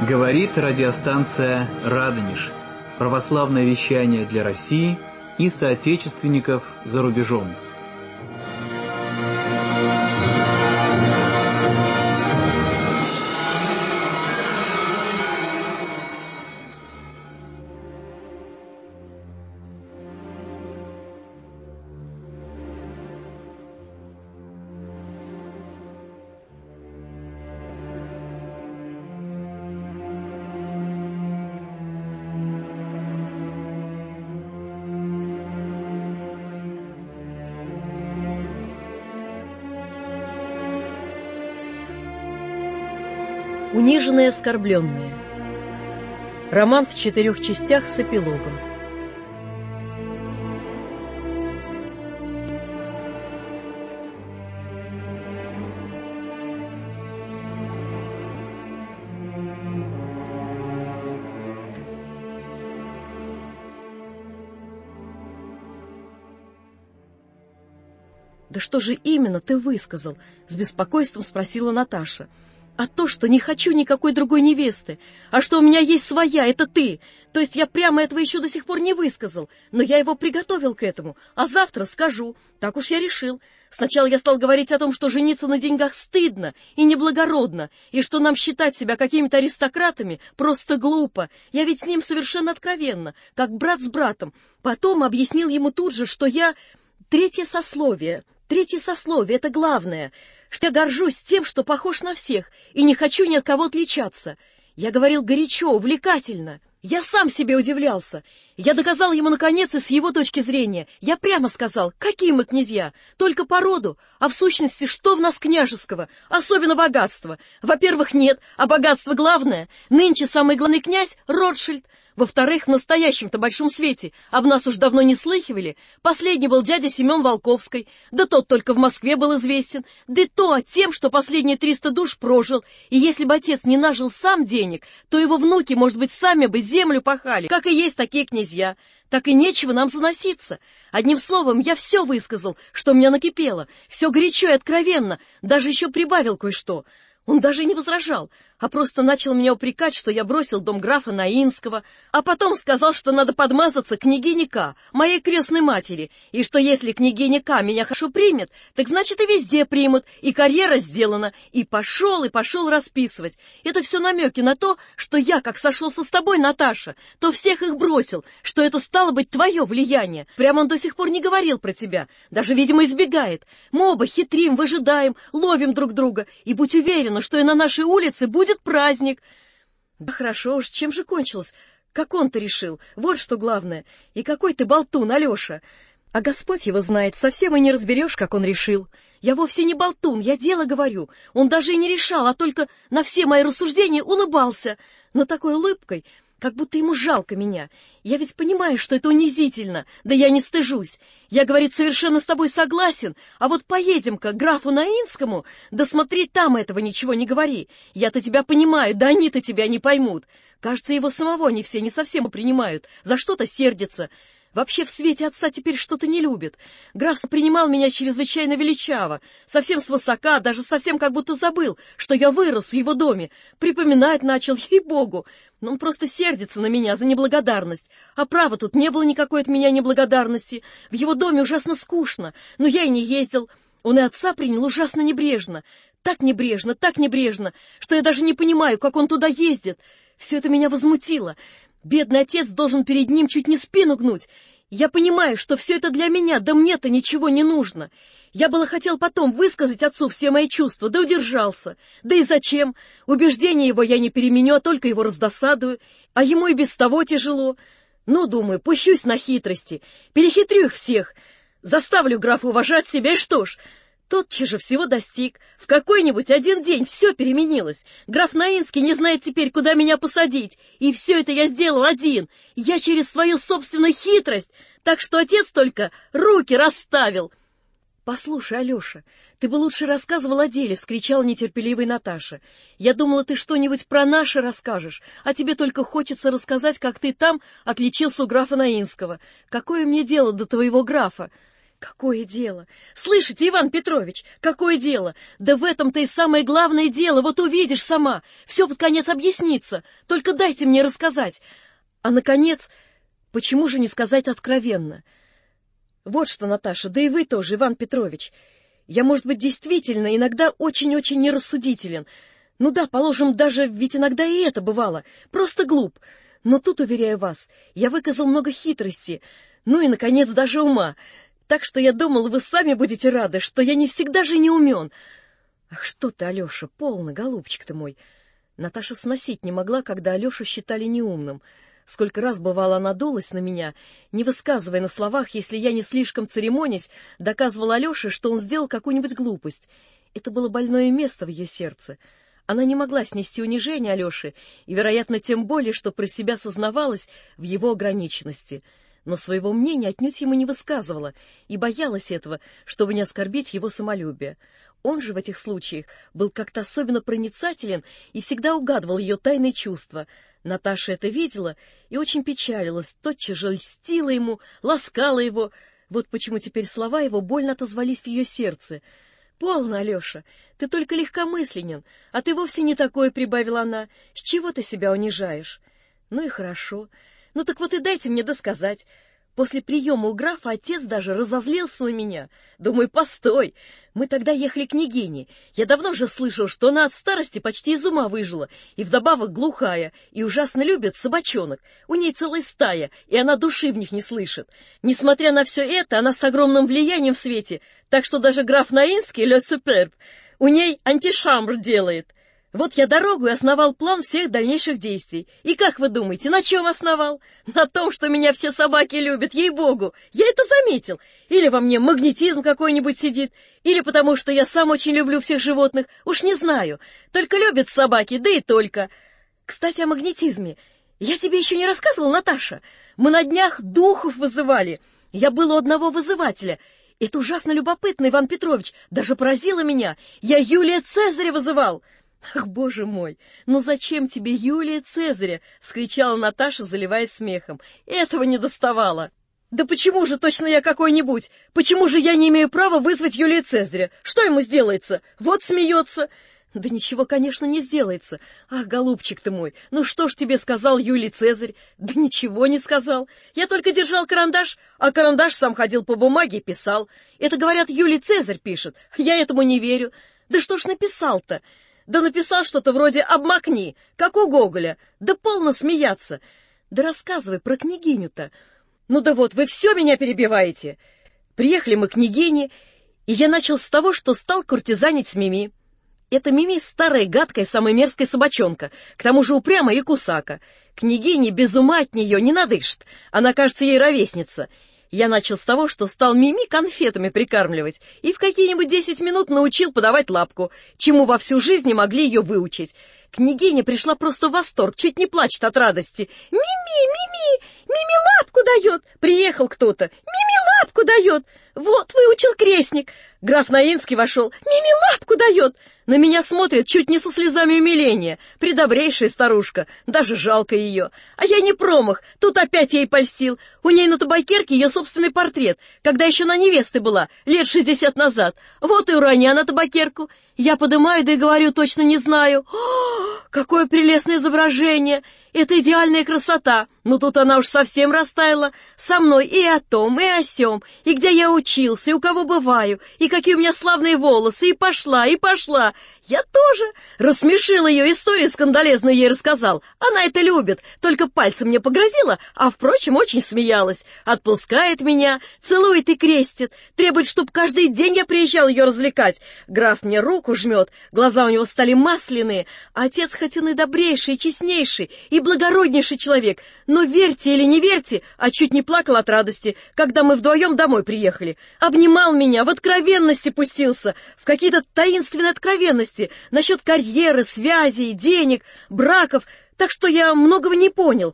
Говорит радиостанция «Радонеж». Православное вещание для России и соотечественников за рубежом. Униженные и оскорбленные. Роман в 4 частях с эпилогом. «Да что же именно ты высказал?» — с беспокойством спросила Наташа. «А то, что не хочу никакой другой невесты, а что у меня есть своя, это ты. То есть я прямо этого еще до сих пор не высказал, но я его приготовил к этому, а завтра скажу. Так уж я решил. Сначала я стал говорить о том, что жениться на деньгах стыдно и неблагородно, и что нам считать себя какими-то аристократами просто глупо. Я ведь с ним совершенно откровенно, как брат с братом. Потом объяснил ему тут же, что я... Третье сословие, это главное, что я горжусь тем, что похож на всех, и не хочу ни от кого отличаться. Я говорил горячо, увлекательно. Я сам себе удивлялся. Я доказал ему, наконец, и с его точки зрения. Я прямо сказал, какие мы князья, только по роду, а в сущности, что в нас княжеского, особенно богатство. Во-первых, нет, а богатство главное. Нынче самый главный князь — Ротшильд. Во-вторых, в настоящем-то большом свете об нас уж давно не слыхивали. Последний был дядя Семен Волковский, да тот только в Москве был известен, да и то тем, что последние 300 душ прожил, и если бы отец не нажил сам денег, то его внуки, может быть, сами бы землю пахали, как и есть такие князья. Так и нечего нам заноситься. Одним словом, я все высказал, что у меня накипело, все горячо и откровенно, даже еще прибавил кое-что. Он даже не возражал, а просто начал меня упрекать, что я бросил дом графа Наинского, а потом сказал, что надо подмазаться княгине К, моей крестной матери, и что если княгиня К меня хорошо примет, так значит и везде примут, и карьера сделана, и пошел расписывать. Это все намеки на то, что я, как сошелся с тобой, Наташа, то всех их бросил, что это стало быть твое влияние. Прямо он до сих пор не говорил про тебя, даже, видимо, избегает. Мы оба хитрим, выжидаем, ловим друг друга, и будь уверена, что и на нашей улице будет праздник. Да хорошо уж, чем же кончилось? Как он-то решил? Вот что главное. И какой ты болтун, Алеша. А Господь его знает, совсем и не разберешь, как он решил. Я вовсе не болтун, я дело говорю. Он даже и не решал, а только на все мои рассуждения улыбался. Но такой улыбкой, как будто ему жалко меня. Я ведь понимаю, что это унизительно, да я не стыжусь. Я, говорит, совершенно с тобой согласен, а вот поедем-ка к графу Наинскому, да смотри, там этого ничего не говори. Я-то тебя понимаю, да они-то тебя не поймут. Кажется, его самого не все не совсем принимают, за что-то сердятся. Вообще в свете отца теперь что-то не любит. Граф принимал меня чрезвычайно величаво, совсем свысока, даже совсем как будто забыл, что я вырос в его доме. Припоминать начал, ей-богу. Но он просто сердится на меня за неблагодарность. А право, тут не было никакой от меня неблагодарности. В его доме ужасно скучно, но я и не ездил. Он и отца принял ужасно небрежно, так небрежно, что я даже не понимаю, как он туда ездит. Все это меня возмутило. Бедный отец должен перед ним чуть не спину гнуть. Я понимаю, что все это для меня, да мне-то ничего не нужно. Я было хотел потом высказать отцу все мои чувства, да удержался. Да и зачем? Убеждения его я не переменю, а только его раздосадую. А ему и без того тяжело. Ну, думаю, пущусь на хитрости, перехитрю их всех, заставлю графа уважать себя, и что ж... Тотчас же всего достиг. В какой-нибудь один день все переменилось. Граф Наинский не знает теперь, куда меня посадить. И все это я сделал один. Я через свою собственную хитрость. Так что отец только руки расставил. «Послушай, Алеша, ты бы лучше рассказывал о деле», — вскричала нетерпеливая Наташа. «Я думала, ты что-нибудь про наше расскажешь, а тебе только хочется рассказать, как ты там отличился у графа Наинского. Какое мне дело до твоего графа? Какое дело? Слышите, Иван Петрович, какое дело? Да в этом-то и самое главное дело, вот увидишь сама. Все под конец объяснится, только дайте мне рассказать. А, наконец, почему же не сказать откровенно? Вот что, Наташа, да и вы тоже, Иван Петрович. Я, может быть, действительно иногда очень-очень нерассудителен. Ну да, положим, даже, ведь иногда и это бывало. Просто глуп. Но тут, уверяю вас, я выказал много хитрости. Ну и, наконец, даже ума. Так что я думал, вы сами будете рады, что я не всегда же не умен. Ах, что ты, Алеша, полно, голубчик ты мой. Наташа сносить не могла, когда Алешу считали неумным. Сколько раз, бывало, она дулась на меня, не высказывая на словах, если я не слишком церемонясь, доказывал Алёше, что он сделал какую-нибудь глупость. Это было больное место в ее сердце. Она не могла снести унижение Алёши, и, вероятно, тем более, что про себя сознавалась в его ограниченности. Но своего мнения отнюдь ему не высказывала и боялась этого, чтобы не оскорбить его самолюбие. Он же в этих случаях был как-то особенно проницателен и всегда угадывал ее тайные чувства. Наташа это видела и очень печалилась, тотчас же льстила ему, ласкала его. Вот почему теперь слова его больно отозвались в ее сердце. — Полно, Алеша, ты только легкомысленен, а ты вовсе не такой, — прибавила она. — С чего ты себя унижаешь? — Ну и хорошо. Ну так вот и дайте мне досказать. После приема у графа отец даже разозлился на меня. Думаю, постой, мы тогда ехали к княгине. Я давно же слышал, что она от старости почти из ума выжила, и вдобавок глухая, и ужасно любит собачонок. У ней целая стая, и она души в них не слышит. Несмотря на все это, она с огромным влиянием в свете, так что даже граф Наинский, ле суперб, у ней антишамбр делает. Вот я дорогу и основал план всех дальнейших действий. И как вы думаете, на чем основал? На том, что меня все собаки любят, ей-богу. Я это заметил. Или во мне магнетизм какой-нибудь сидит, или потому что я сам очень люблю всех животных. Уж не знаю. Только любят собаки, да и только. Кстати, о магнетизме. Я тебе еще не рассказывал, Наташа? Мы на днях духов вызывали. Я был у одного вызывателя. Это ужасно любопытно, Иван Петрович. Даже поразило меня. Я Юлия Цезаря вызывал. «Ах, боже мой! Ну зачем тебе Юлия Цезаря?» — вскричала Наташа, заливаясь смехом. «Этого не доставало!» «Да почему же точно я какой-нибудь? Почему же я не имею права вызвать Юлия Цезаря? Что ему сделается? Вот смеется!» «Да ничего, конечно, не сделается. Ах, голубчик ты мой, ну что ж тебе сказал Юлий Цезарь?» «Да ничего не сказал. Я только держал карандаш, а карандаш сам ходил по бумаге и писал. Это, говорят, Юлий Цезарь пишет. Я этому не верю. Да что ж написал-то?» Да написал что-то вроде «обмакни», как у Гоголя. Да полно смеяться. Да рассказывай про княгиню-то. Ну да вот, вы все меня перебиваете. Приехали мы к княгине, и я начал с того, что стал куртизанить с Мими. Это Мими старая, гадкая, самая мерзкая собачонка, к тому же упрямая и кусака. Княгине без ума от нее не надышит, она, кажется, ей ровесница. Я начал с того, что стал Мими конфетами прикармливать и в какие-нибудь 10 минут научил подавать лапку, чему во всю жизнь не могли ее выучить. Княгиня пришла просто в восторг, чуть не плачет от радости. «Мими, Мими, Мими лапку дает!» Приехал кто-то. «Мими лапку дает!» «Вот, выучил крестник!» Граф Наинский вошел. «Мими лапку дает!» На меня смотрит чуть не со слезами умиления. Предобрейшая старушка, даже жалко ее. А я не промах, тут опять ей польстил. У ней на табакерке ее собственный портрет, когда еще на невесты была, лет 60 назад. Вот и уронила на табакерку. Я подымаю, да и говорю, точно не знаю. О, какое прелестное изображение! Это идеальная красота. Но тут она уж совсем растаяла. Со мной и о том, и о сём, и где я учился, и у кого бываю, и какие у меня славные волосы, и пошла, и пошла. Я тоже. Рассмешил ее, историю скандалезную ей рассказал. Она это любит, только пальцем мне погрозила, а, впрочем, очень смеялась. Отпускает меня, целует и крестит, требует, чтоб каждый день я приезжал ее развлекать. Граф мне руку жмет, глаза у него стали масляные, а отец хоть и наидобрейший, и честнейший, и благороднейший человек, но верьте или не верьте, а чуть не плакал от радости, когда мы вдвоем домой приехали. Обнимал меня, в откровенности пустился, в какие-то таинственные откровенности насчет карьеры, связей, денег, браков, так что я многого не понял.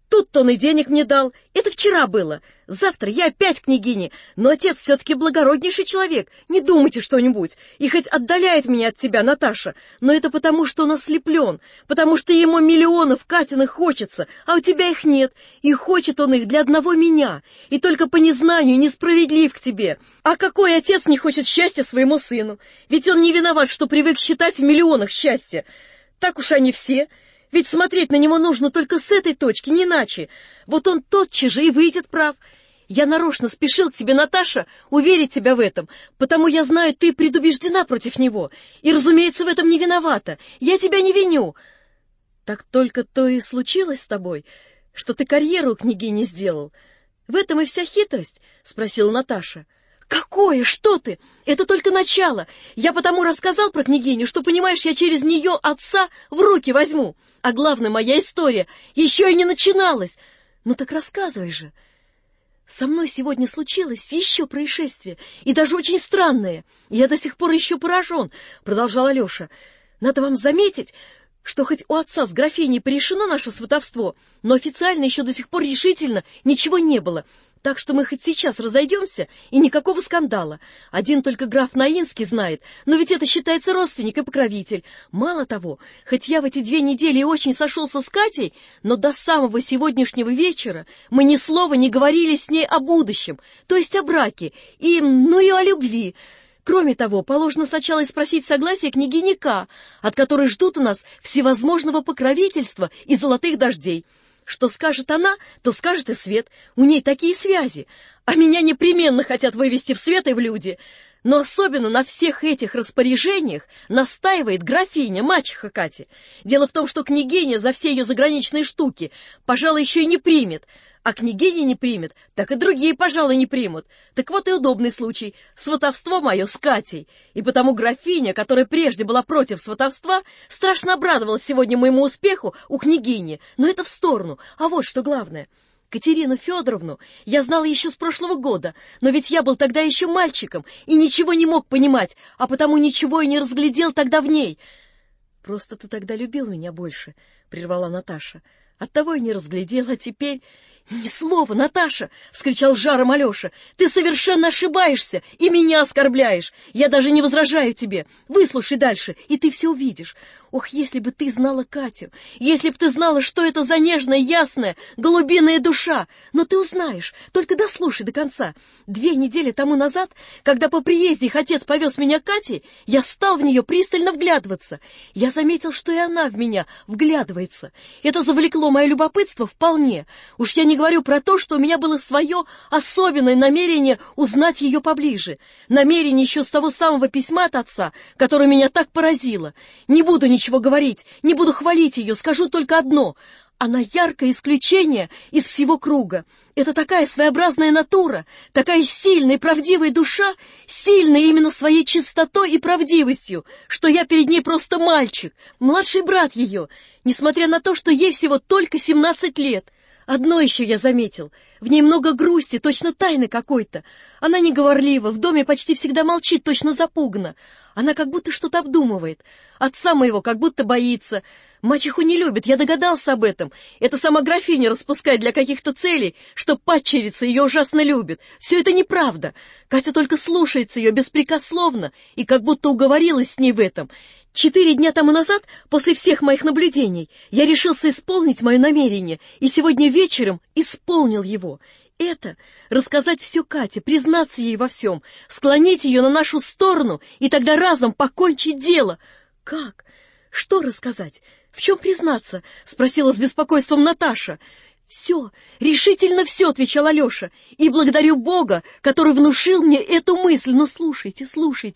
Тут-то он и денег мне дал. Это вчера было. Завтра я опять княгине. Но отец все-таки благороднейший человек. Не думайте что-нибудь. И хоть отдаляет меня от тебя, Наташа, но это потому, что он ослеплен. Потому что ему миллионов Катиных хочется, а у тебя их нет. И хочет он их для одного меня. И только по незнанию несправедлив к тебе. А какой отец не хочет счастья своему сыну? Ведь он не виноват, что привык считать в миллионах счастья. Так уж они все. Ведь смотреть на него нужно только с этой точки, не иначе. Вот он тотчас же и выйдет прав. Я нарочно спешил к тебе, Наташа, уверить тебя в этом, потому я знаю, ты предубеждена против него. И, разумеется, в этом не виновата. Я тебя не виню. Так только то и случилось с тобой, что ты карьеру у княгини сделал. В этом и вся хитрость, — спросила Наташа. «Какое? Что ты? Это только начало. Я потому рассказал про княгиню, что, понимаешь, я через нее отца в руки возьму. А главное, моя история еще и не начиналась. Ну так рассказывай же». «Со мной сегодня случилось еще происшествие, и даже очень странное. Я до сих пор еще поражен», — продолжал Алеша. «Надо вам заметить, что хоть у отца с графиней порешено наше сватовство, но официально еще до сих пор решительно ничего не было». Так что мы хоть сейчас разойдемся, и никакого скандала. Один только граф Наинский знает, но ведь это считается родственник и покровитель. Мало того, хоть я в эти 2 недели очень сошелся с Катей, но до самого сегодняшнего вечера мы ни слова не говорили с ней о будущем, то есть о браке, и о любви. Кроме того, положено сначала спросить согласие княгини К, от которой ждут у нас всевозможного покровительства и золотых дождей. Что скажет она, то скажет и свет. У ней такие связи. А меня непременно хотят вывести в свет и в люди. Но особенно на всех этих распоряжениях настаивает графиня, мачеха Кати. Дело в том, что княгиня за все ее заграничные штуки, пожалуй, еще и не примет. А княгиня не примет, так и другие, пожалуй, не примут. Так вот и удобный случай. Сватовство мое с Катей. И потому графиня, которая прежде была против сватовства, страшно обрадовалась сегодня моему успеху у княгини. Но это в сторону. А вот что главное. Катерину Федоровну я знала еще с прошлого года, но ведь я был тогда еще мальчиком и ничего не мог понимать, а потому ничего и не разглядел тогда в ней. «Просто ты тогда любил меня больше», — прервала Наташа. «Оттого и не разглядел, а теперь...» «Ни слова, Наташа!» — вскричал жаром Алеша. «Ты совершенно ошибаешься и меня оскорбляешь. Я даже не возражаю тебе. Выслушай дальше, и ты все увидишь. Ох, если бы ты знала Катю, если бы ты знала, что это за нежная, ясная, голубиная душа. Но ты узнаешь, только дослушай до конца. 2 недели тому назад, когда по приезде их отец повез меня к Кате, я стал в нее пристально вглядываться. Я заметил, что и она в меня вглядывается. Это завлекло мое любопытство вполне. Уж я не говорю про то, что у меня было свое особенное намерение узнать ее поближе. Намерение еще с того самого письма от отца, которое меня так поразило. Не буду ничего говорить, не буду хвалить ее, скажу только одно. Она яркое исключение из всего круга. Это такая своеобразная натура, такая сильная и правдивая душа, сильная именно своей чистотой и правдивостью, что я перед ней просто мальчик, младший брат ее, несмотря на то, что ей всего только 17 лет. Одно еще я заметил. В ней много грусти, точно тайны какой-то. Она неговорлива, в доме почти всегда молчит, точно запугана. Она как будто что-то обдумывает. Отца моего как будто боится. Мачеху не любит, я догадался об этом. Это сама графиня распускает для каких-то целей, что падчерица ее ужасно любит. Все это неправда. Катя только слушается ее беспрекословно и как будто уговорилась с ней в этом. 4 дня тому назад, после всех моих наблюдений, я решился исполнить мое намерение, и сегодня вечером исполнил его. Это рассказать все Кате, признаться ей во всем, склонить ее на нашу сторону и тогда разом покончить дело. Как? Что рассказать? В чем признаться? Спросила с беспокойством Наташа. «Все, решительно все», — отвечал Алеша, «и благодарю Бога, который внушил мне эту мысль. Но слушайте,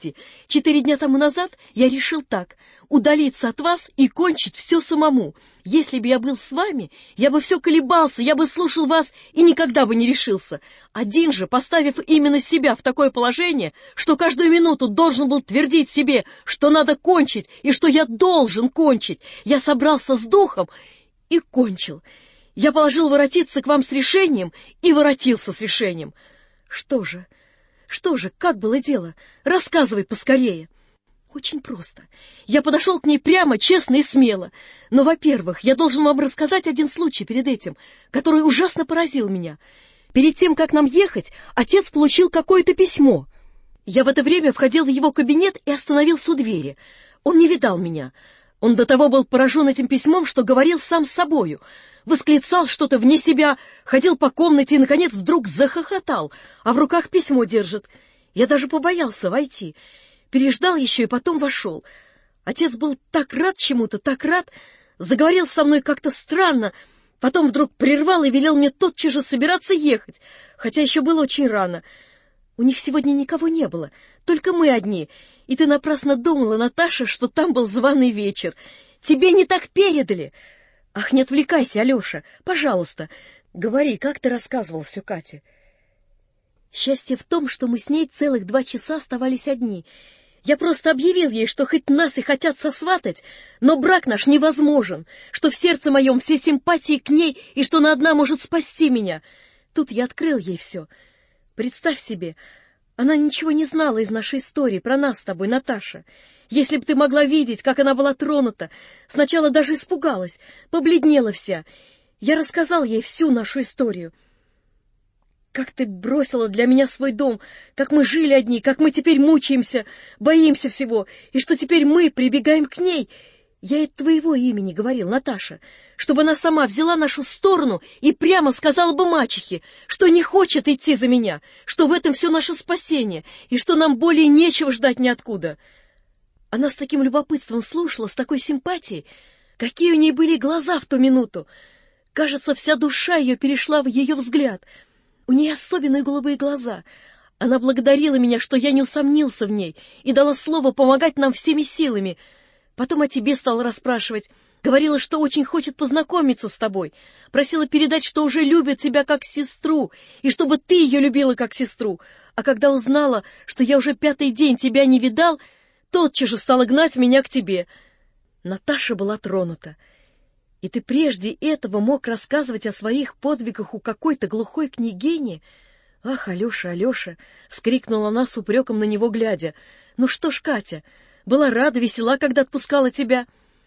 4 дня тому назад я решил так: удалиться от вас и кончить все самому. Если бы я был с вами, я бы все колебался, я бы слушал вас и никогда бы не решился. Один же, поставив именно себя в такое положение, что каждую минуту должен был твердить себе, что надо кончить и что я должен кончить, я собрался с духом и кончил. Я положил воротиться к вам с решением и воротился с решением. Что же, как было дело? Рассказывай поскорее». Очень просто. Я подошел к ней прямо, честно и смело. Но, во-первых, я должен вам рассказать один случай перед этим, который ужасно поразил меня. Перед тем, как нам ехать, отец получил какое-то письмо. Я в это время входил в его кабинет и остановился у двери. Он не видал меня. Он до того был поражен этим письмом, что говорил сам с собою. Восклицал что-то вне себя, ходил по комнате и, наконец, вдруг захохотал, а в руках письмо держит. Я даже побоялся войти. Переждал еще и потом вошел. Отец был так рад чему-то, так рад, заговорил со мной как-то странно, потом вдруг прервал и велел мне тотчас же собираться ехать, хотя еще было очень рано. У них сегодня никого не было, только мы одни, и ты напрасно думала, Наташа, что там был званый вечер. Тебе не так передали. Ах, не отвлекайся, Алеша, пожалуйста, говори, как ты рассказывал все Кате. Счастье в том, что мы с ней целых 2 часа оставались одни. Я просто объявил ей, что хоть нас и хотят сосватать, но брак наш невозможен, что в сердце моем все симпатии к ней и что она одна может спасти меня. Тут я открыл ей все. Представь себе, она ничего не знала из нашей истории про нас с тобой, Наташа. Если бы ты могла видеть, как она была тронута, сначала даже испугалась, побледнела вся. Я рассказал ей всю нашу историю. Как ты бросила для меня свой дом, как мы жили одни, как мы теперь мучаемся, боимся всего, и что теперь мы прибегаем к ней. Я и твоего имени говорил, Наташа, чтобы она сама взяла нашу сторону и прямо сказала бы мачехе, что не хочет идти за меня, что в этом все наше спасение, и что нам более нечего ждать ниоткуда. Она с таким любопытством слушала, с такой симпатией. Какие у ней были глаза в ту минуту! Кажется, вся душа ее перешла в ее взгляд. У нее особенные голубые глаза. Она благодарила меня, что я не усомнился в ней, и дала слово помогать нам всеми силами. Потом о тебе стала расспрашивать. Говорила, что очень хочет познакомиться с тобой. Просила передать, что уже любит тебя как сестру, и чтобы ты ее любила как сестру. А когда узнала, что я уже 5-й день тебя не видал, тотчас же стала гнать меня к тебе. Наташа была тронута. И ты прежде этого мог рассказывать о своих подвигах у какой-то глухой княгини? Ах, Алеша, Алеша! — вскрикнула она с упреком на него глядя. Ну что ж, Катя, была рада, весела, когда отпускала тебя?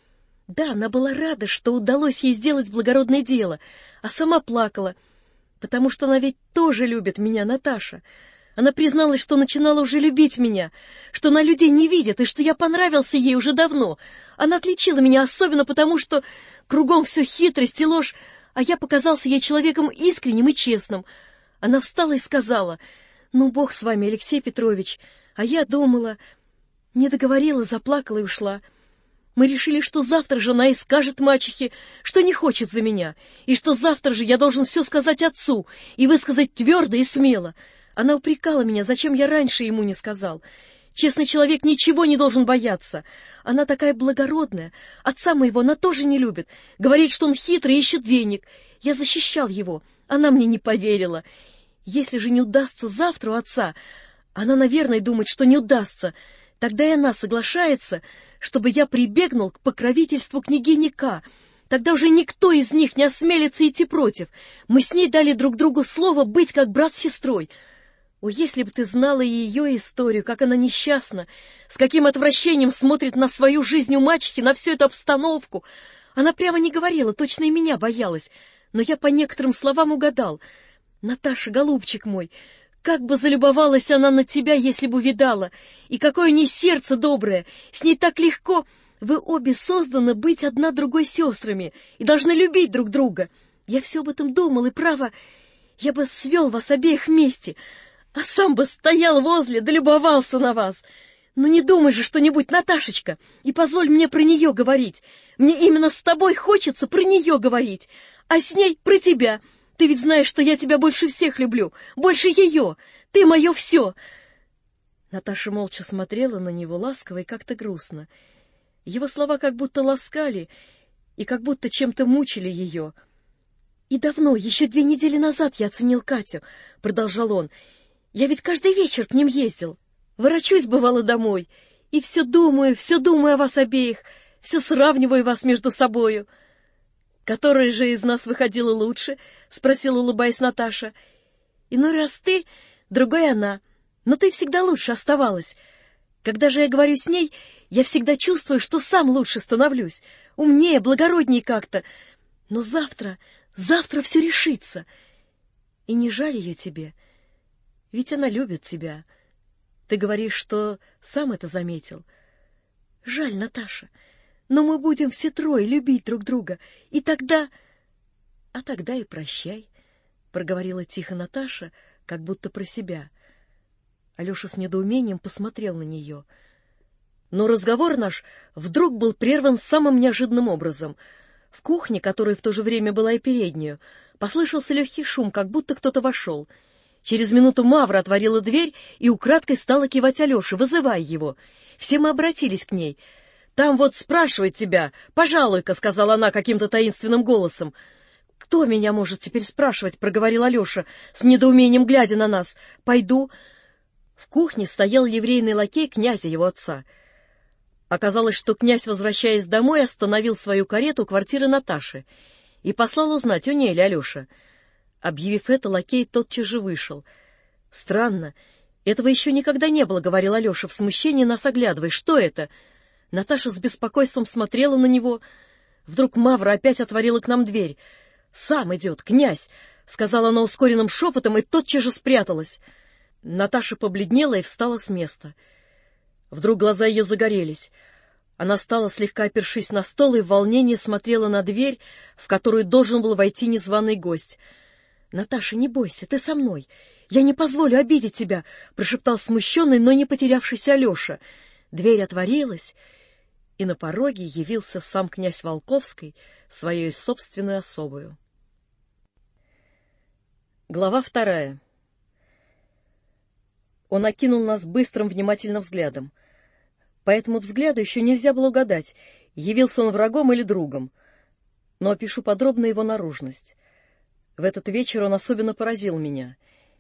Да, она была рада, что удалось ей сделать благородное дело, а сама плакала, потому что она ведь тоже любит меня, Наташа. Она призналась, что начинала уже любить меня, что она людей не видит, и что я понравился ей уже давно. Она отличила меня особенно потому, что кругом все хитрость и ложь, а я показался ей человеком искренним и честным. Она встала и сказала: «Ну, Бог с вами, Алексей Петрович». А я думала, не договорила, заплакала и ушла. Мы решили, что завтра же она и скажет мачехе, что не хочет за меня, и что завтра же я должен все сказать отцу и высказать твердо и смело. Она упрекала меня, зачем я раньше ему не сказал. Честный человек ничего не должен бояться. Она такая благородная. Отца моего она тоже не любит. Говорит, что он хитрый и ищет денег. Я защищал его. Она мне не поверила. Если же не удастся завтра у отца, она, наверное, думает, что не удастся, тогда и она соглашается, чтобы я прибегнул к покровительству княгини К. Тогда уже никто из них не осмелится идти против. Мы с ней дали друг другу слово быть как брат с сестрой. О, если бы ты знала ее историю, как она несчастна, с каким отвращением смотрит на свою жизнь у мачехи, на всю эту обстановку. Она прямо не говорила, точно и меня боялась, но я по некоторым словам угадал. Наташа, голубчик мой, как бы залюбовалась она на тебя, если бы увидала, и какое у ней сердце доброе, с ней так легко. Вы обе созданы быть одна другой сестрами и должны любить друг друга. Я все об этом думал, и право, я бы свел вас обеих вместе, а сам бы стоял возле, да любовался на вас. Ну не думай же что-нибудь, Наташечка, и позволь мне про нее говорить. Мне именно с тобой хочется про нее говорить, а с ней про тебя. Ты ведь знаешь, что я тебя больше всех люблю, больше ее. Ты мое все. Наташа молча смотрела на него ласково и как-то грустно. Его слова как будто ласкали и как будто чем-то мучили ее. «И давно, еще 2 недели назад я оценил Катю», — продолжал он. «Я ведь каждый вечер к ним ездил. Ворочусь, бывало, домой, и все думаю о вас обеих, все сравниваю вас между собою». «Которая же из нас выходила лучше?» — спросила, улыбаясь, Наташа. «Иной раз ты, другой она, но ты всегда лучше оставалась. Когда же я говорю с ней, я всегда чувствую, что сам лучше становлюсь, умнее, благороднее как-то. Но завтра все решится. И не жаль ее тебе, ведь она любит тебя. Ты говоришь, что сам это заметил. Жаль, Наташа, но мы будем все трое любить друг друга, и тогда... А тогда и прощай, — проговорила тихо Наташа, как будто про себя. Алеша с недоумением посмотрел на нее. Но разговор наш вдруг был прерван самым неожиданным образом. В кухне, которая в то же время была и переднюю, послышался легкий шум, как будто кто-то вошел. Через минуту Мавра отворила дверь и украдкой стала кивать Алёше, вызывая его. Все мы обратились к ней. «Там вот спрашивает тебя, пожалуй-ка», — сказала она каким-то таинственным голосом. «Кто меня может теперь спрашивать?» — проговорил Алеша, с недоумением глядя на нас. «Пойду». В кухне стоял ливрейный лакей князя, его отца. Оказалось, что князь, возвращаясь домой, остановил свою карету у квартиры Наташи и послал узнать, у ней ли Алеша. Объявив это, лакей тотчас же вышел. «Странно, этого еще никогда не было», — говорил Алеша в смущении, нас оглядывая. «Что это?» Наташа с беспокойством смотрела на него. Вдруг Мавра опять отворила к нам дверь. «Сам идет, князь!» — сказала она ускоренным шепотом и тотчас же спряталась. Наташа побледнела и встала с места. Вдруг глаза ее загорелись. Она стала, слегка опершись на стол, и в волнении смотрела на дверь, в которую должен был войти незваный гость. «Наташа, не бойся, ты со мной. Я не позволю обидеть тебя», — прошептал смущенный, но не потерявшийся Алеша. Дверь отворилась, и на пороге явился сам князь Волковский, своей собственной особою. Глава 2. Он окинул нас быстрым, внимательным взглядом. По этому взгляду еще нельзя было угадать, явился он врагом или другом. Но опишу подробно его наружность. В этот вечер он особенно поразил меня.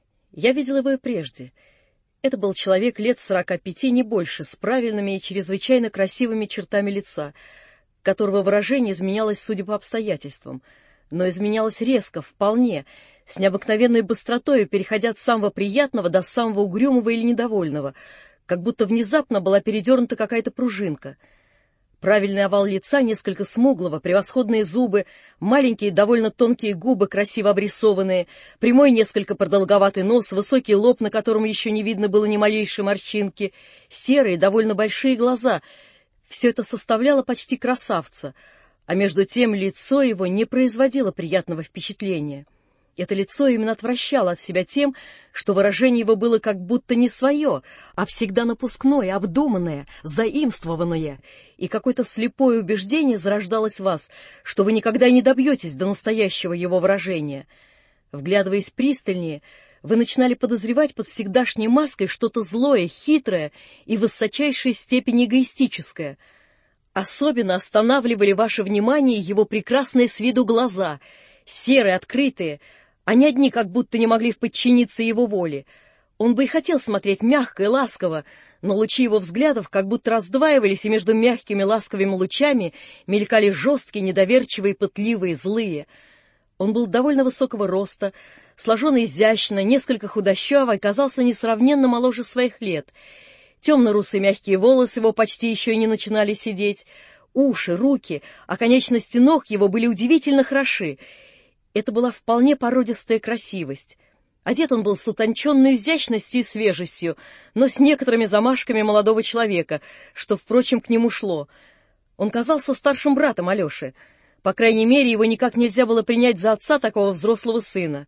Я видел его и прежде. Это был человек лет 45, не больше, с правильными и чрезвычайно красивыми чертами лица, которого выражение изменялось, судя по обстоятельствам, но изменялось резко, вполне, с необыкновенной быстротой, переходя от самого приятного до самого угрюмого или недовольного, как будто внезапно была передернута какая-то пружинка. Правильный овал лица, несколько смуглого, превосходные зубы, маленькие довольно тонкие губы, красиво обрисованные, прямой несколько продолговатый нос, высокий лоб, на котором еще не видно было ни малейшей морщинки, серые, довольно большие глаза — все это составляло почти красавца, а между тем лицо его не производило приятного впечатления. Это лицо именно отвращало от себя тем, что выражение его было как будто не свое, а всегда напускное, обдуманное, заимствованное, и какое-то слепое убеждение зарождалось в вас, что вы никогда не добьетесь до настоящего его выражения. Вглядываясь пристальнее, вы начинали подозревать под всегдашней маской что-то злое, хитрое и в высочайшей степени эгоистическое. Особенно останавливали ваше внимание его прекрасные с виду глаза, серые, открытые. Они одни как будто не могли подчиниться его воле. Он бы и хотел смотреть мягко и ласково, но лучи его взглядов как будто раздваивались, и между мягкими ласковыми лучами мелькали жесткие, недоверчивые, пытливые, злые. Он был довольно высокого роста, сложен изящно, несколько худощавый, казался несравненно моложе своих лет. Темно-русые мягкие волосы его почти еще и не начинали сидеть. Уши, руки, а конечности ног его были удивительно хороши. Это была вполне породистая красивость. Одет он был с утонченной изящностью и свежестью, но с некоторыми замашками молодого человека, что, впрочем, к нему шло. Он казался старшим братом Алеши. По крайней мере, его никак нельзя было принять за отца такого взрослого сына.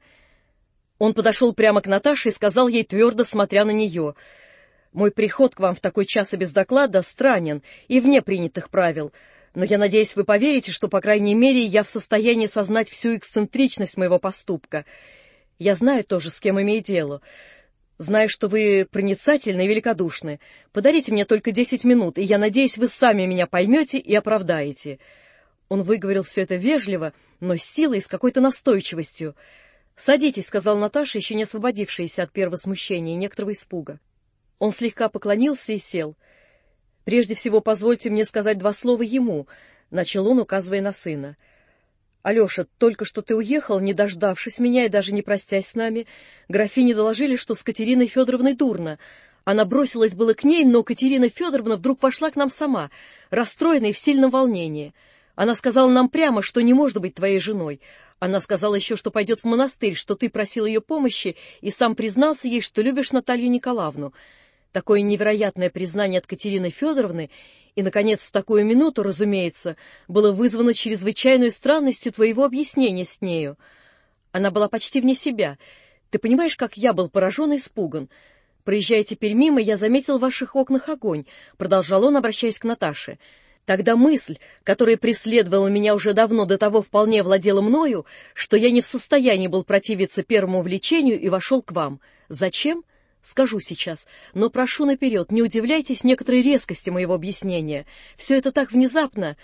Он подошел прямо к Наташе и сказал ей, твердо смотря на нее: «Мой приход к вам в такой час и без доклада странен и вне принятых правил. Но я надеюсь, вы поверите, что, по крайней мере, я в состоянии сознать всю эксцентричность моего поступка. Я знаю тоже, с кем имею дело. Знаю, что вы проницательны и великодушны. Подарите мне только 10 минут, и я надеюсь, вы сами меня поймете и оправдаете». Он выговорил все это вежливо, но с силой и с какой-то настойчивостью. «Садитесь», — сказал Наташа, еще не освободившаяся от первого смущения и некоторого испуга. Он слегка поклонился и сел. «Прежде всего, позвольте мне сказать 2 слова ему», — начал он, указывая на сына. «Алеша, только что ты уехал, не дождавшись меня и даже не простясь с нами. Графине доложили, что с Катериной Федоровной дурно. Она бросилась было к ней, но Катерина Федоровна вдруг вошла к нам сама, расстроенная и в сильном волнении. Она сказала нам прямо, что не может быть твоей женой. Она сказала еще, что пойдет в монастырь, что ты просил ее помощи и сам признался ей, что любишь Наталью Николаевну. Такое невероятное признание от Катерины Федоровны и, наконец, в такую минуту, разумеется, было вызвано чрезвычайной странностью твоего объяснения с нею. Она была почти вне себя. Ты понимаешь, как я был поражен и испуган. Проезжая теперь мимо, я заметил в ваших окнах огонь, продолжал он, обращаясь к Наташе. Тогда мысль, которая преследовала меня уже давно, до того вполне владела мною, что я не в состоянии был противиться первому влечению и вошел к вам. Зачем? Скажу сейчас, но прошу наперед, не удивляйтесь некоторой резкости моего объяснения. Все это так внезапно.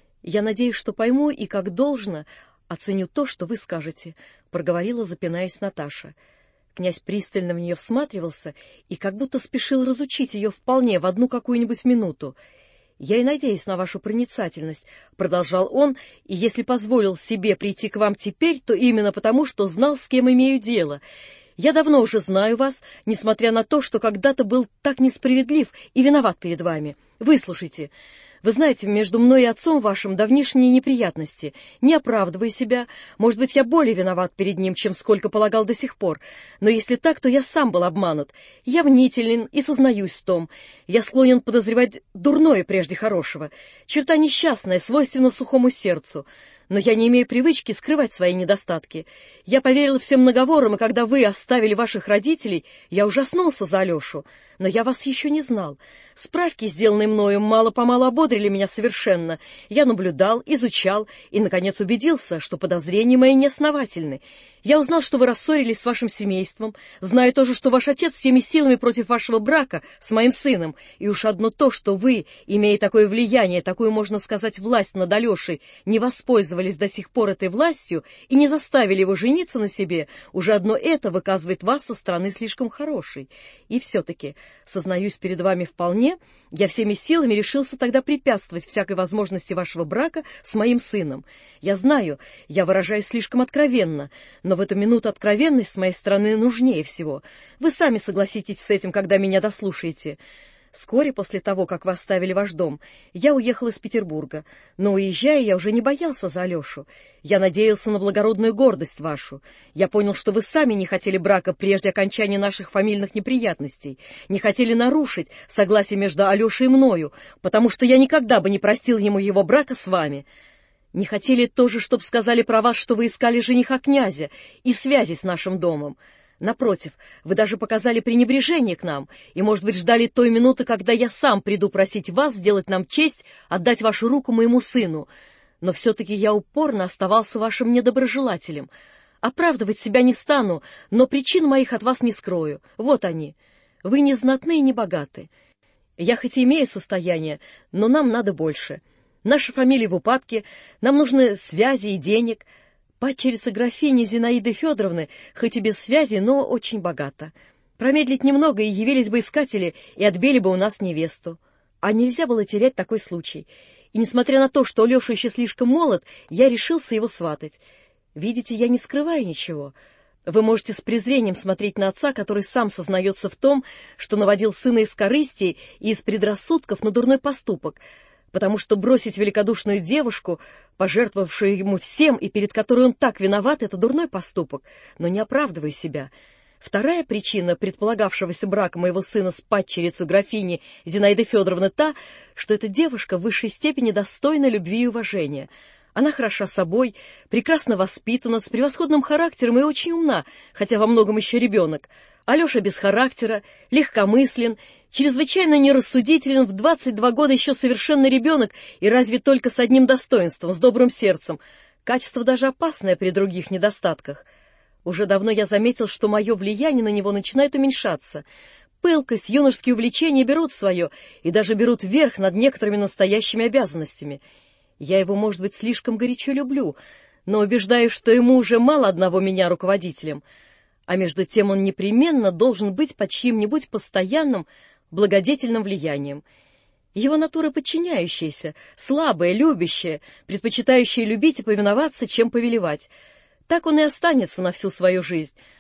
Я надеюсь, что пойму и, как должно, оценю то, что вы скажете, — проговорила, запинаясь, Наташа. Князь пристально в нее всматривался и как будто спешил разучить ее вполне в одну какую-нибудь минуту. «Я и надеюсь на вашу проницательность», — продолжал он, «и если позволил себе прийти к вам теперь, то именно потому, что знал, с кем имею дело. Я давно уже знаю вас, несмотря на то, что когда-то был так несправедлив и виноват перед вами. Выслушайте. Вы знаете, между мной и отцом вашим давнишние неприятности. Не оправдывая себя, может быть, я более виноват перед ним, чем сколько полагал до сих пор. Но если так, то я сам был обманут. Я мнителен и сознаюсь в том. Я склонен подозревать дурное прежде хорошего. Черта несчастная, свойственна сухому сердцу. Но я не имею привычки скрывать свои недостатки. Я поверил всем наговорам, и когда вы оставили ваших родителей, я ужаснулся за Алешу. Но я вас еще не знал. Справки, сделанные мною, мало-помалу ободрили меня совершенно. Я наблюдал, изучал и, наконец, убедился, что подозрения мои неосновательны. Я узнал, что вы рассорились с вашим семейством, знаю тоже, что ваш отец всеми силами против вашего брака с моим сыном, и уж одно то, что вы, имея такое влияние, такую, можно сказать, власть над Алешей, не воспользовались до сих пор этой властью и не заставили его жениться на себе, уже одно это выказывает вас со стороны слишком хорошей. И все-таки, сознаюсь перед вами вполне, я всеми силами решился тогда препятствовать всякой возможности вашего брака с моим сыном. Я знаю, я выражаюсь слишком откровенно, но в эту минуту откровенность с моей стороны нужнее всего. Вы сами согласитесь с этим, когда меня дослушаете. Вскоре после того, как вы оставили ваш дом, я уехал из Петербурга, но, уезжая, я уже не боялся за Алешу. Я надеялся на благородную гордость вашу. Я понял, что вы сами не хотели брака прежде окончания наших фамильных неприятностей, не хотели нарушить согласие между Алешей и мною, потому что я никогда бы не простил ему его брака с вами. Не хотели тоже, чтоб сказали про вас, что вы искали жениха князя и связи с нашим домом. Напротив, вы даже показали пренебрежение к нам и, может быть, ждали той минуты, когда я сам приду просить вас сделать нам честь отдать вашу руку моему сыну. Но все-таки я упорно оставался вашим недоброжелателем. Оправдывать себя не стану, но причин моих от вас не скрою. Вот они. Вы не знатны и не богаты. Я хоть и имею состояние, но нам надо больше. Наша фамилия в упадке, нам нужны связи и денег. Падчерица графини Зинаиды Федоровны, хоть и без связи, но очень богата. Промедлить немного, и явились бы искатели, и отбили бы у нас невесту. А нельзя было терять такой случай. И несмотря на то, что Алеша еще слишком молод, я решился его сватать. Видите, я не скрываю ничего. Вы можете с презрением смотреть на отца, который сам сознается в том, что наводил сына из корысти и из предрассудков на дурной поступок, потому что бросить великодушную девушку, пожертвовавшую ему всем и перед которой он так виноват, это дурной поступок, но не оправдываю себя. Вторая причина предполагавшегося брака моего сына с падчерицей графини Зинаиды Федоровны та, что эта девушка в высшей степени достойна любви и уважения. Она хороша собой, прекрасно воспитана, с превосходным характером и очень умна, хотя во многом еще ребенок. Алеша без характера, легкомыслен, чрезвычайно нерассудителен, в 22 года еще совершенно ребенок и разве только с одним достоинством, с добрым сердцем. Качество даже опасное при других недостатках. Уже давно я заметил, что мое влияние на него начинает уменьшаться. Пылкость, юношеские увлечения берут свое и даже берут верх над некоторыми настоящими обязанностями. Я его, может быть, слишком горячо люблю, но убеждаюсь, что ему уже мало одного меня руководителем. А между тем он непременно должен быть под чьим-нибудь постоянным, благодетельным влиянием. Его натура подчиняющаяся, слабая, любящая, предпочитающая любить и повиноваться, чем повелевать. Так он и останется на всю свою жизнь.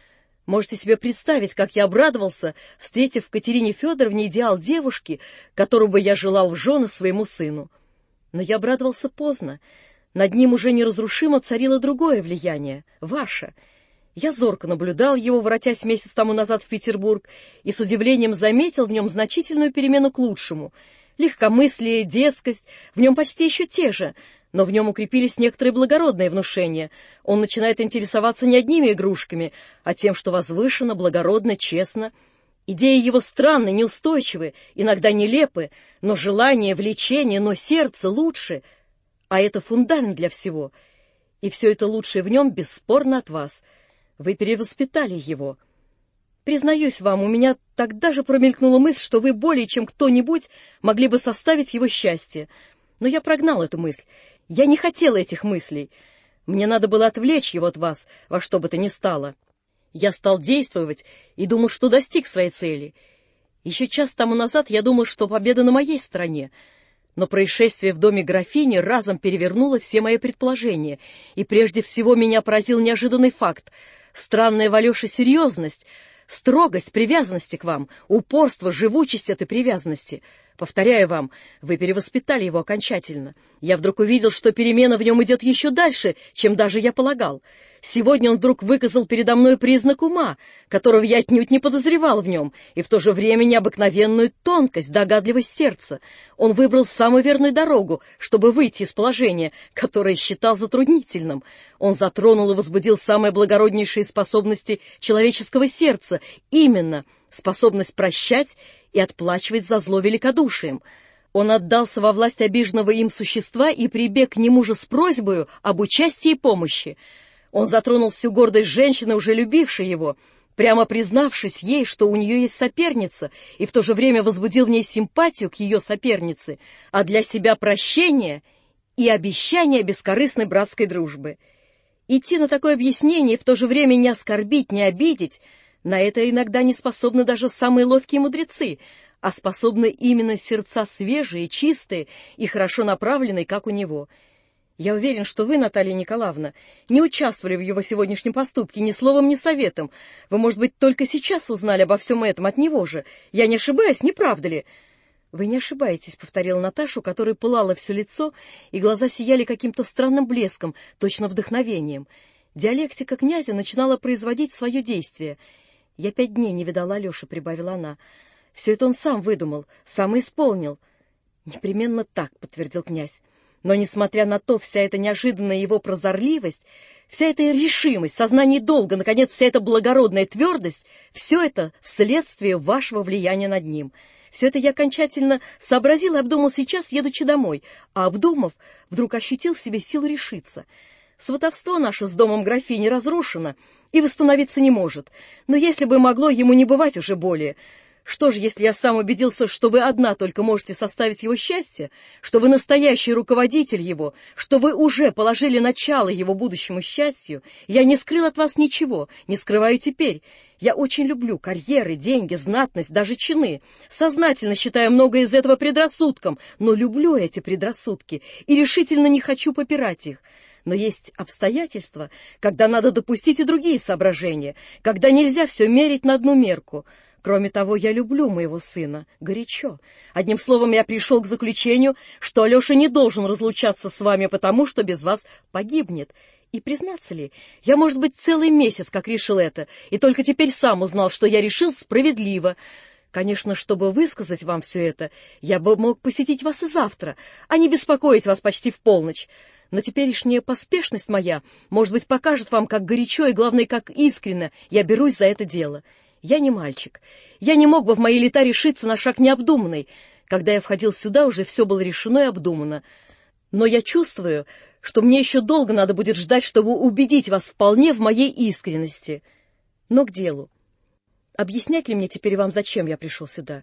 Можете себе представить, как я обрадовался, встретив в Катерине Федоровне идеал девушки, которую бы я желал в жены своему сыну. Но я обрадовался поздно. Над ним уже неразрушимо царило другое влияние, ваше. Я зорко наблюдал его, воротясь месяц тому назад в Петербург, и с удивлением заметил в нем значительную перемену к лучшему. Легкомыслие, дерзкость, в нем почти еще те же, но в нем укрепились некоторые благородные внушения. Он начинает интересоваться не одними игрушками, а тем, что возвышенно, благородно, честно. Идеи его странны, неустойчивы, иногда нелепы, но желание, влечение, но сердце лучше, а это фундамент для всего. И все это лучшее в нем бесспорно от вас. Вы перевоспитали его. Признаюсь вам, у меня тогда же промелькнула мысль, что вы более чем кто-нибудь могли бы составить его счастье. Но я прогнал эту мысль. Я не хотел этих мыслей. Мне надо было отвлечь его от вас, во что бы то ни стало. Я стал действовать и думал, что достиг своей цели. Еще час тому назад я думал, что победа на моей стороне. Но происшествие в доме графини разом перевернуло все мои предположения, и прежде всего меня поразил неожиданный факт. Странная в Алёше серьезность, строгость привязанности к вам, упорство, живучесть этой привязанности. Повторяю вам, вы перевоспитали его окончательно. Я вдруг увидел, что перемена в нем идет еще дальше, чем даже я полагал. Сегодня он вдруг выказал передо мной признак ума, которого я отнюдь не подозревал в нем, и в то же время необыкновенную тонкость, догадливость сердца. Он выбрал самую верную дорогу, чтобы выйти из положения, которое считал затруднительным. Он затронул и возбудил самые благороднейшие способности человеческого сердца, именно способность прощать и отплачивать за зло великодушием. Он отдался во власть обиженного им существа и прибег к нему же с просьбой об участии и помощи. Он затронул всю гордость женщины, уже любившей его, прямо признавшись ей, что у нее есть соперница, и в то же время возбудил в ней симпатию к ее сопернице, а для себя прощение и обещание бескорыстной братской дружбы. Идти на такое объяснение и в то же время не оскорбить, не обидеть — на это иногда не способны даже самые ловкие мудрецы, а способны именно сердца свежие, чистые и хорошо направленные, как у него. Я уверен, что вы, Наталья Николаевна, не участвовали в его сегодняшнем поступке ни словом, ни советом. Вы, может быть, только сейчас узнали обо всем этом от него же. Я не ошибаюсь, не правда ли? — Вы не ошибаетесь, — повторила Наташа, у которой пылало все лицо, и глаза сияли каким-то странным блеском, точно вдохновением. Диалектика князя начинала производить свое действие. «Я 5 дней не видала Алёши», — прибавила она. «Все это он сам выдумал, сам и исполнил». «Непременно так», — подтвердил князь. «Но, несмотря на то, вся эта неожиданная его прозорливость, вся эта решимость, сознание долга, наконец, вся эта благородная твердость — все это вследствие вашего влияния над ним. Все это я окончательно сообразил и обдумал сейчас, едучи домой, а, обдумав, вдруг ощутил в себе силу решиться. Сватовство наше с домом графини разрушено и восстановиться не может, но если бы могло ему не бывать уже более, что же, если я сам убедился, что вы одна только можете составить его счастье, что вы настоящий руководитель его, что вы уже положили начало его будущему счастью, я не скрыл от вас ничего, не скрываю теперь. Я очень люблю карьеры, деньги, знатность, даже чины, сознательно считаю многое из этого предрассудком, но люблю эти предрассудки и решительно не хочу попирать их. Но есть обстоятельства, когда надо допустить и другие соображения, когда нельзя все мерить на одну мерку. Кроме того, я люблю моего сына горячо. Одним словом, я пришел к заключению, что Алеша не должен разлучаться с вами потому, что без вас погибнет. И, признаться ли, я, может быть, целый месяц как решил это, и только теперь сам узнал, что я решил справедливо. Конечно, чтобы высказать вам все это, я бы мог посетить вас и завтра, а не беспокоить вас почти в полночь. Но теперешняя поспешность моя, может быть, покажет вам, как горячо и, главное, как искренно я берусь за это дело. Я не мальчик. Я не мог бы в мои лета решиться на шаг необдуманный. Когда я входил сюда, уже все было решено и обдумано. Но я чувствую, что мне еще долго надо будет ждать, чтобы убедить вас вполне в моей искренности. Но к делу. Объяснять ли мне теперь вам, зачем я пришел сюда?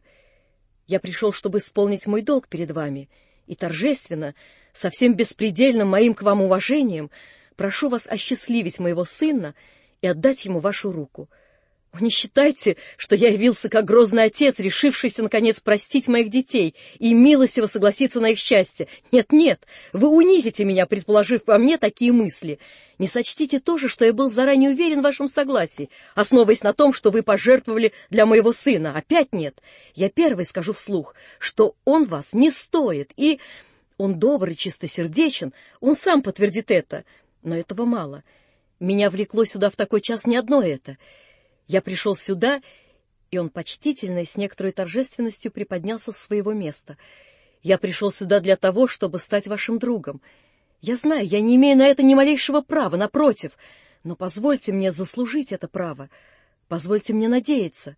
Я пришел, чтобы исполнить мой долг перед вами, и торжественно, со всем беспредельным моим к вам уважением, прошу вас осчастливить моего сына и отдать ему вашу руку. Не считайте, что я явился как грозный отец, решившийся, наконец, простить моих детей и милостиво согласиться на их счастье. Нет, вы унизите меня, предположив во мне такие мысли. Не сочтите тоже, что я был заранее уверен в вашем согласии, основываясь на том, что вы пожертвовали для моего сына. Опять нет. Я первый скажу вслух, что он вас не стоит, и... Он добрый, чистосердечен, он сам подтвердит это. Но этого мало. Меня влекло сюда в такой час не одно это. Я пришел сюда, и он почтительно и с некоторой торжественностью приподнялся с своего места. Я пришел сюда для того, чтобы стать вашим другом. Я знаю, я не имею на это ни малейшего права, напротив, но позвольте мне заслужить это право. Позвольте мне надеяться.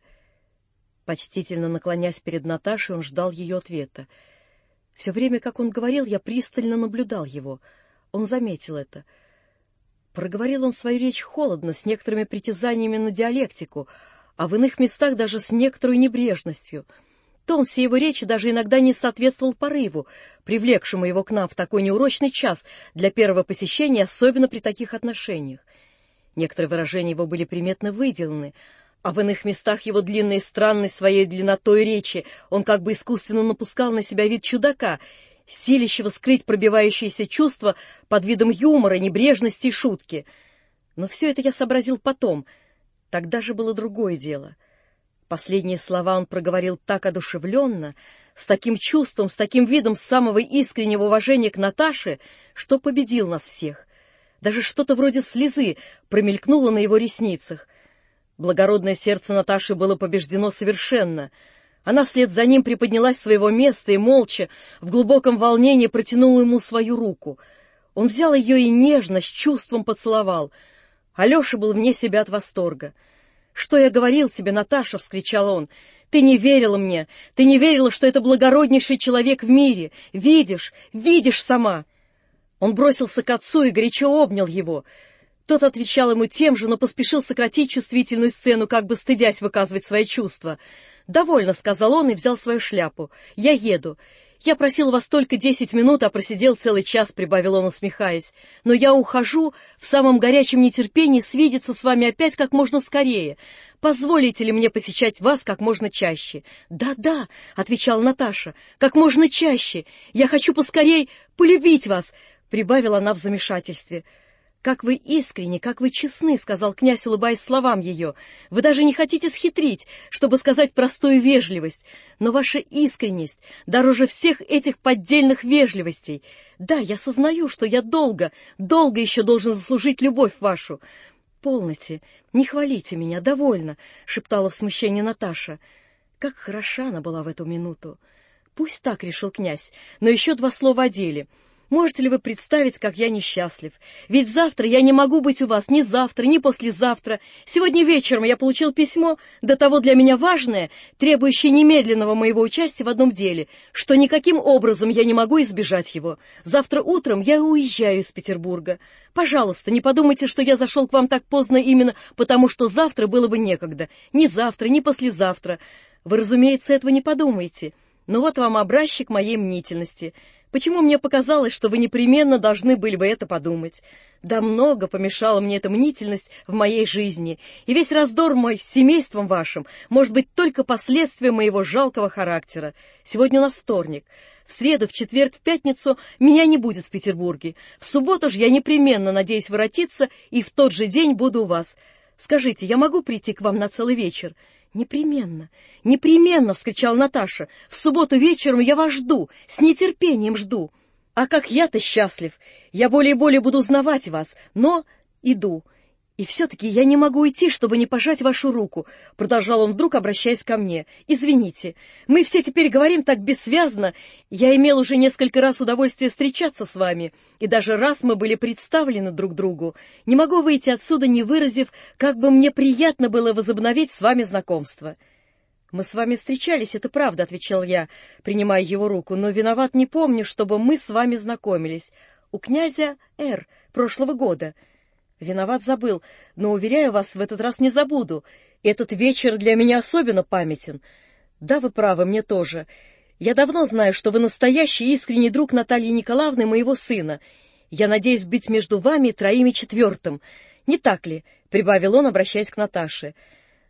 Почтительно наклонясь перед Наташей, он ждал ее ответа. Все время, как он говорил, я пристально наблюдал его. Он заметил это. Проговорил он свою речь холодно, с некоторыми притязаниями на диалектику, а в иных местах даже с некоторой небрежностью. Тон всей его речи даже иногда не соответствовал порыву, привлекшему его к нам в такой неурочный час для первого посещения, особенно при таких отношениях. Некоторые выражения его были приметно выделаны, а в иных местах его длинной и странной своей длиннотой речи он как бы искусственно напускал на себя вид чудака, силящего скрыть пробивающиеся чувства под видом юмора, небрежности и шутки. Но все это я сообразил потом. Тогда же было другое дело. Последние слова он проговорил так одушевленно, с таким чувством, с таким видом самого искреннего уважения к Наташе, что победил нас всех. Даже что-то вроде слезы промелькнуло на его ресницах. Благородное сердце Наташи было побеждено совершенно. Она вслед за ним приподнялась с своего места и молча, в глубоком волнении протянула ему свою руку. Он взял ее и нежно, с чувством поцеловал. Алеша был вне себя от восторга. «Что я говорил тебе, Наташа?» — вскричал он. «Ты не верила мне, ты не верила, что это благороднейший человек в мире. Видишь сама!» Он бросился к отцу и горячо обнял его. Тот отвечал ему тем же, но поспешил сократить чувствительную сцену, как бы стыдясь выказывать свои чувства. «Довольно», — сказал он и взял свою шляпу. «Я еду. Я просил вас только 10 минут, а просидел целый час», — прибавил он, усмехаясь. «Но я ухожу в самом горячем нетерпении свидеться с вами опять как можно скорее. Позволите ли мне посещать вас как можно чаще?» «Да», — отвечала Наташа, — «как можно чаще. Я хочу поскорей полюбить вас», — прибавила она в замешательстве. «Как вы искренни, как вы честны», — сказал князь, улыбаясь словам ее. «Вы даже не хотите схитрить, чтобы сказать простую вежливость. Но ваша искренность дороже всех этих поддельных вежливостей. Да, я сознаю, что я долго еще должен заслужить любовь вашу». «Полноте, не хвалите меня, довольно», — шептала в смущении Наташа. Как хороша она была в эту минуту. «Пусть так», — решил князь, — «но еще 2 слова о деле. Можете ли вы представить, как я несчастлив? Ведь завтра я не могу быть у вас, ни завтра, ни послезавтра. Сегодня вечером я получил письмо, до того для меня важное, требующее немедленного моего участия в одном деле, что никаким образом я не могу избежать его. Завтра утром я уезжаю из Петербурга. Пожалуйста, не подумайте, что я зашел к вам так поздно именно потому, что завтра было бы некогда. Ни завтра, ни послезавтра. Вы, разумеется, этого не подумаете. Но вот вам образчик моей мнительности. Почему мне показалось, что вы непременно должны были бы это подумать? Да много помешала мне эта мнительность в моей жизни, и весь раздор мой с семейством вашим может быть только последствием моего жалкого характера. Сегодня у нас вторник. В среду, в четверг, в пятницу меня не будет в Петербурге. В субботу же я непременно надеюсь воротиться, и в тот же день буду у вас. Скажите, я могу прийти к вам на целый вечер? «Непременно, непременно!» — вскричала Наташа. «В субботу вечером я вас жду, с нетерпением жду. А как я-то счастлив! Я более и более буду узнавать вас, но иду. И все-таки я не могу уйти, чтобы не пожать вашу руку», — продолжал он вдруг, обращаясь ко мне. «Извините, мы все теперь говорим так бессвязно. Я имел уже несколько раз удовольствие встречаться с вами, и даже раз мы были представлены друг другу. Не могу выйти отсюда, не выразив, как бы мне приятно было возобновить с вами знакомство». «Мы с вами встречались, это правда», — отвечал я, принимая его руку, «но виноват не помню, чтобы мы с вами знакомились. У князя Р. прошлого года». «Виноват, забыл, но, уверяю вас, в этот раз не забуду. Этот вечер для меня особенно памятен. Да, вы правы, мне тоже. Я давно знаю, что вы настоящий искренний друг Натальи Николаевны, моего сына. Я надеюсь быть между вами 3 и 4. Не так ли?» — прибавил он, обращаясь к Наташе.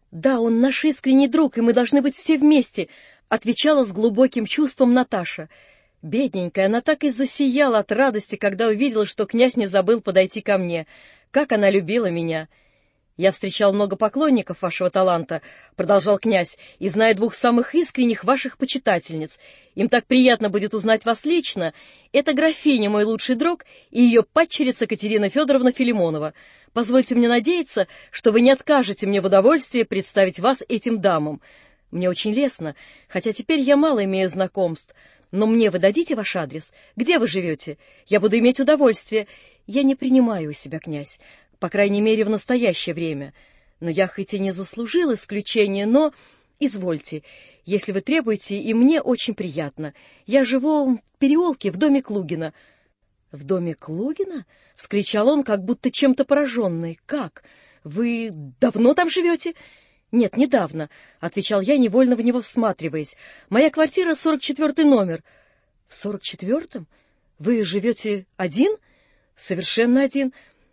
Да, он наш искренний друг, и мы должны быть все вместе, отвечала с глубоким чувством Наташа. Бедненькая, она так и засияла от радости, когда увидела, что князь не забыл подойти ко мне. Как она любила меня! «Я встречал много поклонников вашего таланта», — продолжал князь, «и знаю двух самых искренних ваших почитательниц. Им так приятно будет узнать вас лично. Это графиня, мой лучший друг, и ее падчерица Катерина Федоровна Филимонова. Позвольте мне надеяться, что вы не откажете мне в удовольствии представить вас этим дамам. Мне очень лестно, хотя теперь я мало имею знакомств. Но мне вы дадите ваш адрес? Где вы живете? Я буду иметь удовольствие. Я не принимаю у себя, князь. По крайней мере, в настоящее время. Но я хоть и не заслужил исключения, но... Извольте, если вы требуете, и мне очень приятно. Я живу в переулке в доме Клугина». «В доме Клугина?» — вскричал он, как будто чем-то пораженный. «Как? Вы давно там живете?» «Нет, недавно», — отвечал я, невольно в него всматриваясь. «Моя квартира 44-й номер». «В 44-м? Вы живете один?» «Совершенно один».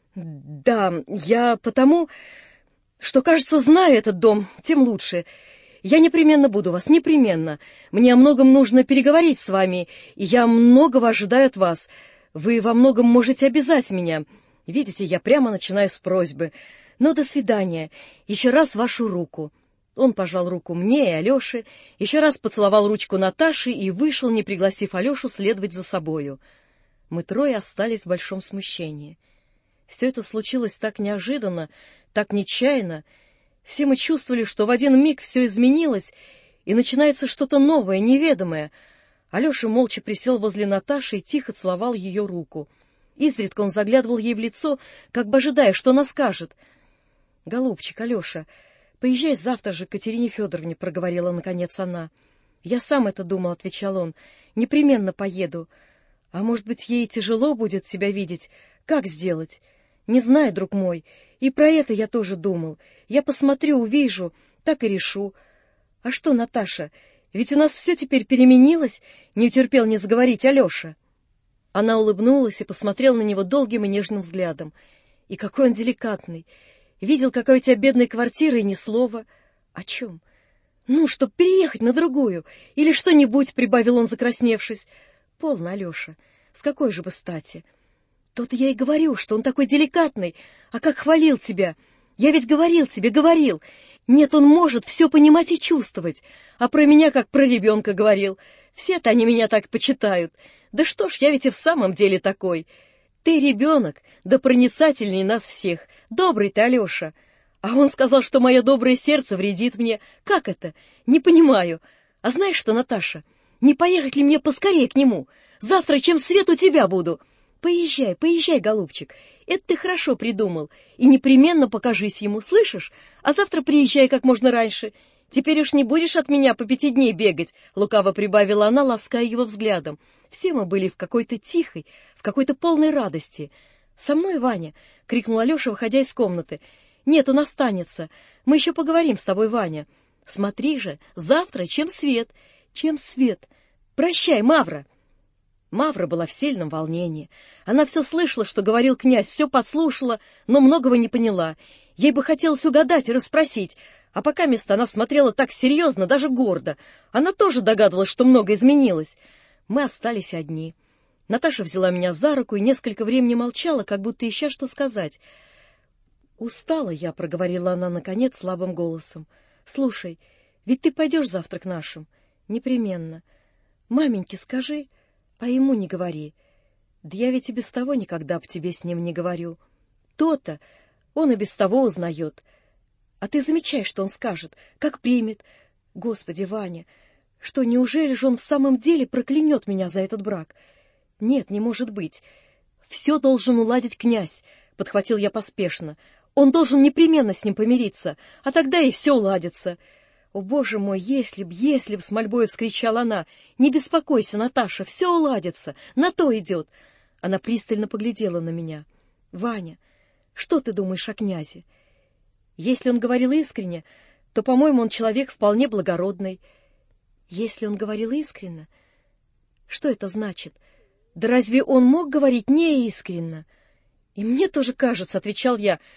«Да, я потому, что, кажется, знаю этот дом, тем лучше. Я непременно буду вас, непременно. Мне о многом нужно переговорить с вами, и я многого ожидаю от вас. Вы во многом можете обязать меня. Видите, я прямо начинаю с просьбы. Но до свидания. Еще раз вашу руку». Он пожал руку мне и Алёше, еще раз поцеловал ручку Наташи и вышел, не пригласив Алёшу следовать за собою. Мы трое остались в большом смущении. Все это случилось так неожиданно, так нечаянно. Все мы чувствовали, что в один миг все изменилось, и начинается что-то новое, неведомое. Алеша молча присел возле Наташи и тихо целовал ее руку. Изредка он заглядывал ей в лицо, как бы ожидая, что она скажет. — Голубчик, Алеша, поезжай завтра же к Катерине Федоровне, — проговорила наконец она. — Я сам это думал, — отвечал он. — Непременно поеду. А может быть, ей тяжело будет тебя видеть? Как сделать? Не знаю, друг мой, и про это я тоже думал. Я посмотрю, увижу, так и решу. А что, Наташа, ведь у нас все теперь переменилось, не утерпел не заговорить Алеша. Она улыбнулась и посмотрела на него долгим и нежным взглядом. И какой он деликатный. Видел, какая у тебя бедная квартира, и ни слова. О чем? Ну, чтоб переехать на другую, или что-нибудь, прибавил он, закрасневшись. Полно, Алеша, с какой же бы стати? То-то я и говорю, что он такой деликатный. А как хвалил тебя! Я ведь говорил тебе, говорил. Нет, он может все понимать и чувствовать. А про меня, как про ребенка, говорил. Все-то они меня так почитают. Да что ж, я ведь и в самом деле такой. Ты ребенок, да проницательней нас всех. Добрый ты, Алеша. А он сказал, что мое доброе сердце вредит мне. Как это? Не понимаю. А знаешь что, Наташа, не поехать ли мне поскорее к нему? Завтра, чем свет, у тебя буду. Поезжай, поезжай, голубчик, это ты хорошо придумал, и непременно покажись ему, слышишь? А завтра приезжай как можно раньше. Теперь уж не будешь от меня по 5 дней бегать, — лукаво прибавила она, лаская его взглядом. Все мы были в какой-то тихой, в какой-то полной радости. — Со мной, Ваня! — крикнул Алеша, выходя из комнаты. — Нет, он останется. Мы еще поговорим с тобой, Ваня. Смотри же, завтра чем свет? Чем свет? Прощай, Мавра! Мавра была в сильном волнении. Она все слышала, что говорил князь, все подслушала, но многого не поняла. Ей бы хотелось угадать и расспросить, а пока место она смотрела так серьезно, даже гордо. Она тоже догадывалась, что много изменилось. Мы остались одни. Наташа взяла меня за руку и несколько времени молчала, как будто ища что сказать. «Устала я», — проговорила она, наконец, слабым голосом. «Слушай, ведь ты пойдешь завтра к нашим?» «Непременно. Маменьке скажи, а ему не говори. Да я ведь и без того никогда об тебе с ним не говорю. То-то он и без того узнает. А ты замечай, что он скажет, как примет. Господи, Ваня, что, неужели же он в самом деле проклянет меня за этот брак? Нет, не может быть. Все должен уладить князь, — подхватил я поспешно. Он должен непременно с ним помириться, а тогда и все уладится. «О, Боже мой, если б, — с мольбой вскричала она, — не беспокойся, Наташа, все уладится, на то идет». Она пристально поглядела на меня. «Ваня, что ты думаешь о князе? Если он говорил искренне, то, по-моему, он человек вполне благородный». «Если он говорил искренне? Что это значит? Да разве он мог говорить неискренно?» «И мне тоже кажется, — отвечал я, —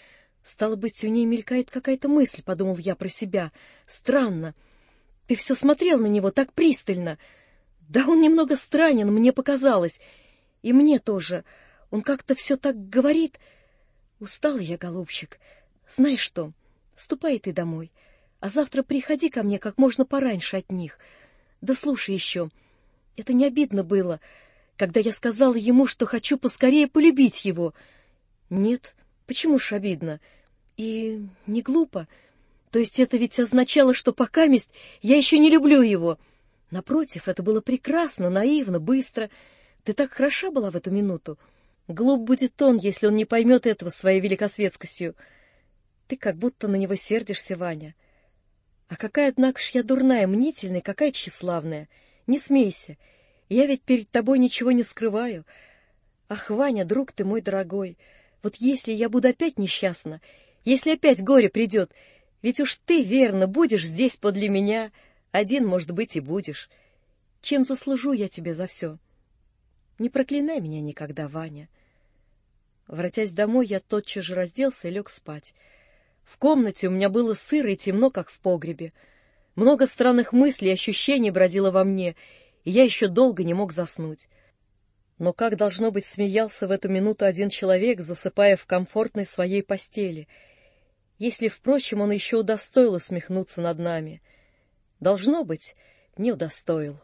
Стало быть, у ней мелькает какая-то мысль, подумал я про себя. Странно. Ты все смотрел на него так пристально. Да он немного странен, мне показалось. И мне тоже. Он как-то все так говорит. Устала я, голубчик. Знаешь что, ступай ты домой, а завтра приходи ко мне как можно пораньше от них. Да слушай еще, это не обидно было, когда я сказала ему, что хочу поскорее полюбить его? Нет, почему ж обидно? И не глупо. То есть это ведь означало, что покаместь я еще не люблю его. Напротив, это было прекрасно, наивно, быстро. Ты так хороша была в эту минуту. Глуп будет он, если он не поймет этого своей великосветскостью. Ты как будто на него сердишься, Ваня. А какая, однако ж, я дурная, мнительная, какая тщеславная. Не смейся, я ведь перед тобой ничего не скрываю. Ах, Ваня, друг ты мой дорогой, вот если я буду опять несчастна, если опять горе придет, ведь уж ты, верно, будешь здесь подле меня, один, может быть, и будешь. Чем заслужу я тебе за все? Не проклинай меня никогда, Ваня. Воротясь домой, я тотчас же разделся и лег спать. В комнате у меня было сыро и темно, как в погребе. Много странных мыслей и ощущений бродило во мне, и я еще долго не мог заснуть. Но как, должно быть, смеялся в эту минуту один человек, засыпая в комфортной своей постели, если, впрочем, он еще удостоил усмехнуться над нами. Должно быть, не удостоил.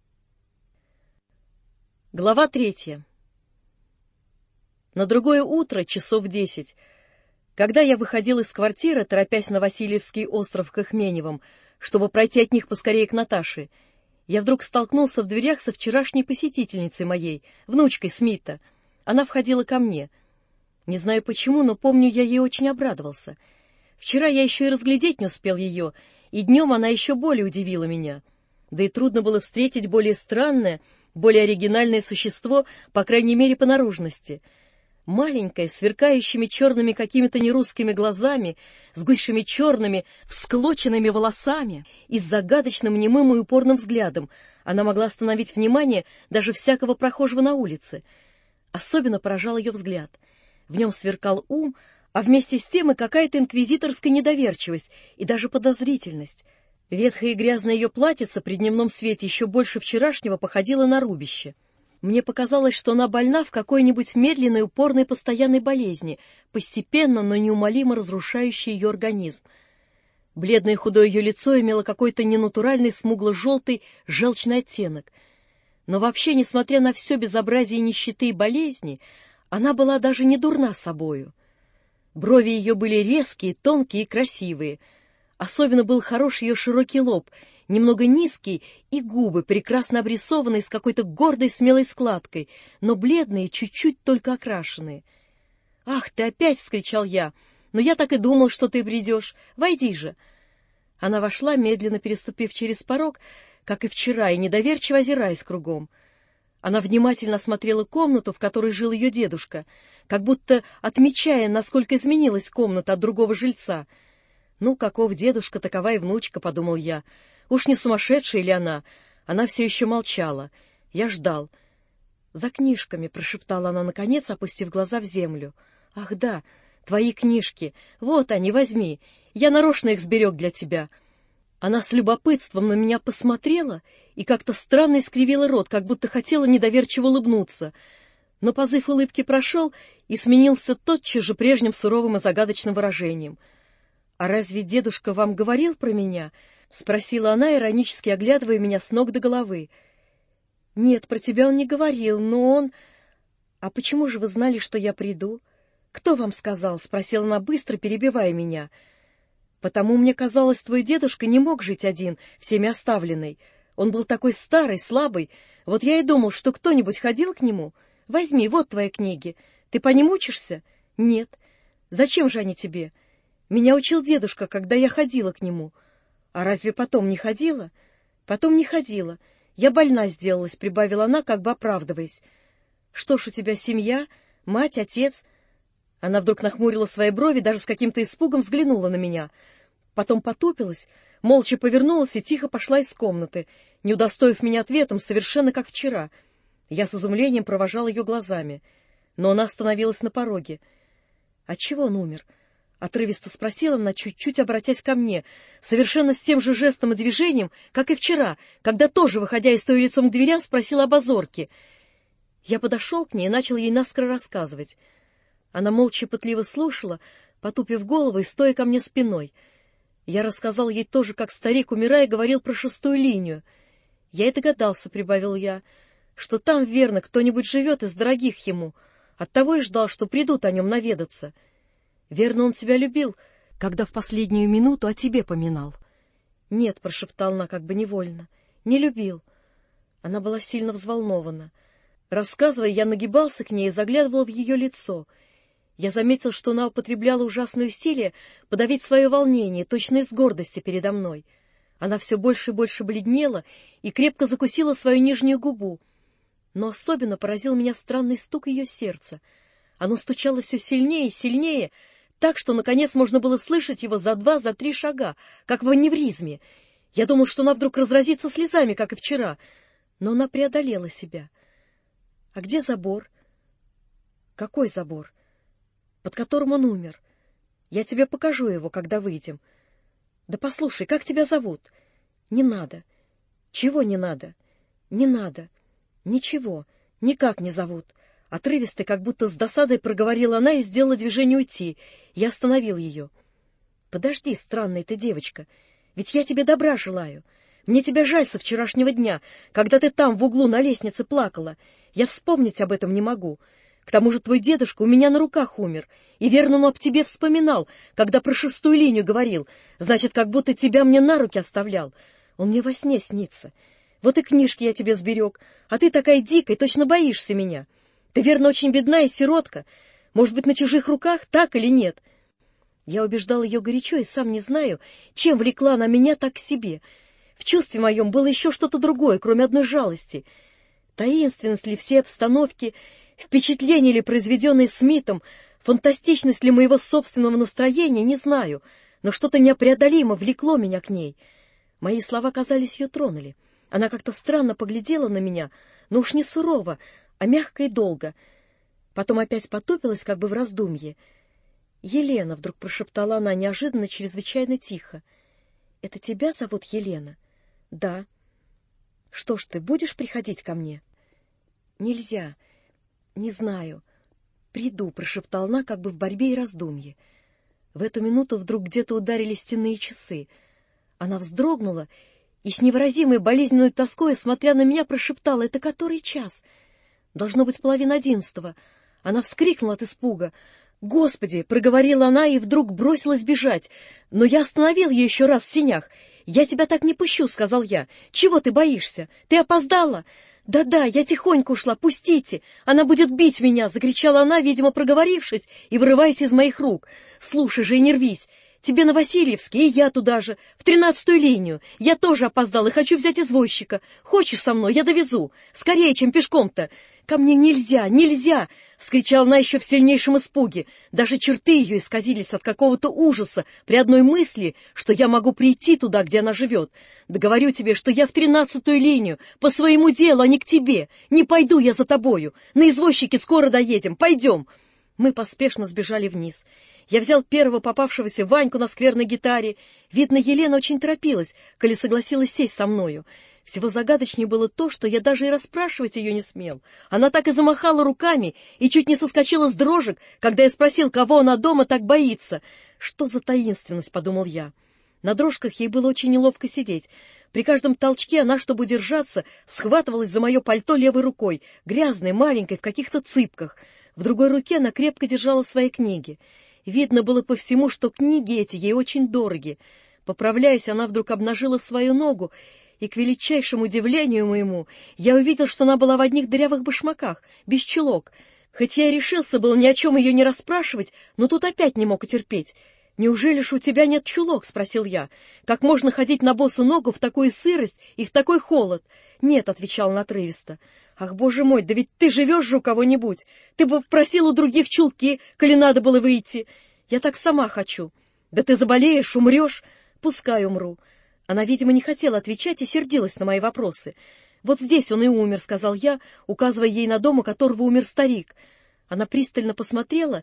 Глава 3. На другое утро, часов 10, когда я выходил из квартиры, торопясь на Васильевский остров к Ихменевым, чтобы пройти от них поскорее к Наташе, я вдруг столкнулся в дверях со вчерашней посетительницей моей, внучкой Смита. Она входила ко мне. Не знаю почему, но помню, я ей очень обрадовался. Вчера я еще и разглядеть не успел ее, и днем она еще более удивила меня. Да и трудно было встретить более странное, более оригинальное существо, по крайней мере, по наружности. Маленькая, сверкающими черными какими-то нерусскими глазами, с густыми черными, всклоченными волосами и с загадочным немым и упорным взглядом, она могла остановить внимание даже всякого прохожего на улице. Особенно поражал ее взгляд. В нем сверкал ум, а вместе с тем и какая-то инквизиторская недоверчивость и даже подозрительность. Ветхое и грязное ее платьице при дневном свете еще больше вчерашнего походило на рубище. Мне показалось, что она больна в какой-нибудь медленной, упорной, постоянной болезни, постепенно, но неумолимо разрушающей ее организм. Бледное худое ее лицо имело какой-то ненатуральный смугло-желтый желчный оттенок. Но вообще, несмотря на все безобразие нищеты и болезни, она была даже не дурна собою. Брови ее были резкие, тонкие и красивые. Особенно был хорош ее широкий лоб, немного низкий, и губы, прекрасно обрисованные с какой-то гордой смелой складкой, но бледные, чуть-чуть только окрашенные. «Ах, ты опять!» — вскричал я. «Но я так и думал, что ты придешь. Войди же!» Она вошла, медленно переступив через порог, как и вчера, и недоверчиво озираясь кругом. Она внимательно осмотрела комнату, в которой жил ее дедушка, как будто отмечая, насколько изменилась комната от другого жильца. «Ну, каков дедушка, такова и внучка», — подумал я. «Уж не сумасшедшая ли она?» Она все еще молчала. Я ждал. «За книжками», — прошептала она, наконец, опустив глаза в землю. «Ах да, твои книжки. Вот они, возьми. Я нарочно их сберег для тебя». Она с любопытством на меня посмотрела и как-то странно искривила рот, как будто хотела недоверчиво улыбнуться. Но позыв улыбки прошел и сменился тотчас же прежним суровым и загадочным выражением. «А разве дедушка вам говорил про меня?» — спросила она, иронически оглядывая меня с ног до головы. «Нет, про тебя он не говорил, но он...» «А почему же вы знали, что я приду?» «Кто вам сказал?» — спросила она быстро, перебивая меня. «Потому мне казалось, твой дедушка не мог жить один, всеми оставленный. Он был такой старый, слабый. Вот я и думал, что кто-нибудь ходил к нему. Возьми, вот твои книги. Ты по ним учишься?» «Нет». «Зачем же они тебе?» «Меня учил дедушка, когда я ходила к нему». «А разве потом не ходила?» «Потом не ходила. Я больна сделалась», — прибавила она, как бы оправдываясь. «Что ж у тебя семья? Мать, отец?» Она вдруг нахмурила свои брови, даже с каким-то испугом взглянула на меня. Потом потупилась, молча повернулась и тихо пошла из комнаты, не удостоив меня ответом, совершенно как вчера. Я с изумлением провожал ее глазами. Но она остановилась на пороге. «Отчего он умер? — отрывисто спросила она, чуть-чуть обратясь ко мне, совершенно с тем же жестом и движением, как и вчера, когда тоже, выходя и стоя лицом к дверям, спросила об Озорке. Я подошел к ней и начал ей наскоро рассказывать. Она молча и пытливо слушала, потупив голову и стоя ко мне спиной. Я рассказал ей тоже, как старик, умирая, говорил про 6-ю линию. Я и догадался, — прибавил я, — что там, верно, кто-нибудь живет из дорогих ему. Оттого и ждал, что придут о нем наведаться. Верно, он тебя любил, когда в последнюю минуту о тебе поминал. — Нет, — прошептала она как бы невольно, — не любил. Она была сильно взволнована. Рассказывая, я нагибался к ней и заглядывал в ее лицо. Я заметил, что она употребляла ужасное усилие подавить свое волнение, точно из гордости передо мной. Она все больше и больше бледнела и крепко закусила свою нижнюю губу. Но особенно поразил меня странный стук ее сердца. Оно стучало все сильнее и сильнее, так что, наконец, можно было слышать его за 2, за 3 шага, как в аневризме. Я думал, что она вдруг разразится слезами, как и вчера, но она преодолела себя. — А где забор? — Какой забор? — Под которым он умер. Я тебе покажу его, когда выйдем. — Да послушай, как тебя зовут? — Не надо. — Чего не надо? — Не надо. — Ничего, никак не зовут. Отрывисто, как будто с досадой проговорила она и сделала движение уйти. Я остановил ее. — Подожди, странная ты девочка, ведь я тебе добра желаю. Мне тебя жаль со вчерашнего дня, когда ты там в углу на лестнице плакала. Я вспомнить об этом не могу. К тому же твой дедушка у меня на руках умер, и верно он об тебе вспоминал, когда про 6-ю линию говорил, значит, как будто тебя мне на руки оставлял. Он мне во сне снится. Вот и книжки я тебе сберег, а ты такая дикая, точно боишься меня. Ты, верно, очень бедная сиротка. Может быть, на чужих руках, так или нет? Я убеждал ее горячо и сам не знаю, чем влекла она меня так к себе. В чувстве моем было еще что-то другое, кроме одной жалости. Таинственность ли всей обстановки, впечатление ли, произведенное Смитом, фантастичность ли моего собственного настроения, не знаю, но что-то непреодолимо влекло меня к ней. Мои слова, казались, ее тронули. Она как-то странно поглядела на меня, но уж не сурово, а мягко и долго. Потом опять потупилась, как бы в раздумье. — Елена, — вдруг прошептала она неожиданно, чрезвычайно тихо. — Это тебя зовут Елена? — Да. — Что ж, ты будешь приходить ко мне? — Нельзя. Не знаю. — Приду, — прошептала она, как бы в борьбе и раздумье. В эту минуту вдруг где-то ударили стенные часы. Она вздрогнула и с невыразимой болезненной тоской, смотря на меня, прошептала: — Это который час? Должно быть 10:30. Она вскрикнула от испуга. «Господи!» — проговорила она и вдруг бросилась бежать. Но я остановил ее еще раз в сенях. «Я тебя так не пущу», — сказал я. «Чего ты боишься? Ты опоздала?» «Да-да, я тихонько ушла, пустите! Она будет бить меня!» — закричала она, видимо, проговорившись и вырываясь из моих рук. «Слушай же и не рвись! Тебе на Васильевский, и я туда же, в 13-ю линию. Я тоже опоздал и хочу взять извозчика. Хочешь со мной? Я довезу. Скорее, чем пешком-то. Ко мне нельзя, нельзя!» — вскричала она еще в сильнейшем испуге. Даже черты ее исказились от какого-то ужаса при одной мысли, что я могу прийти туда, где она живет. «Да говорю тебе, что я в 13-ю линию, по своему делу, а не к тебе. Не пойду я за тобою. На извозчике скоро доедем. Пойдем!» Мы поспешно сбежали вниз. Я взял первого попавшегося Ваньку на скверной гитаре. Видно, Елена очень торопилась, коли согласилась сесть со мною. Всего загадочнее было то, что я даже и расспрашивать ее не смел. Она так и замахала руками и чуть не соскочила с дрожек, когда я спросил, кого она дома так боится. «Что за таинственность?» — подумал я. На дрожках ей было очень неловко сидеть. При каждом толчке она, чтобы удержаться, схватывалась за мое пальто левой рукой, грязной, маленькой, в каких-то цыпках. В другой руке она крепко держала свои книги. Видно было по всему, что книги эти ей очень дороги. Поправляясь, она вдруг обнажила свою ногу, и, к величайшему удивлению моему, я увидел, что она была в одних дырявых башмаках, без чулок. Хоть я и решился был ни о чем ее не расспрашивать, но тут опять не мог утерпеть. «Неужели ж у тебя нет чулок?» — спросил я. «Как можно ходить на босу ногу в такую сырость и в такой холод?» «Нет», — отвечал он отрывисто. «Ах, боже мой, да ведь ты живешь же у кого-нибудь! Ты бы попросил у других чулки, коли надо было выйти. Я так сама хочу. Да ты заболеешь, умрешь. Пускай умру». Она, видимо, не хотела отвечать и сердилась на мои вопросы. «Вот здесь он и умер», — сказал я, указывая ей на дом, у которого умер старик. Она пристально посмотрела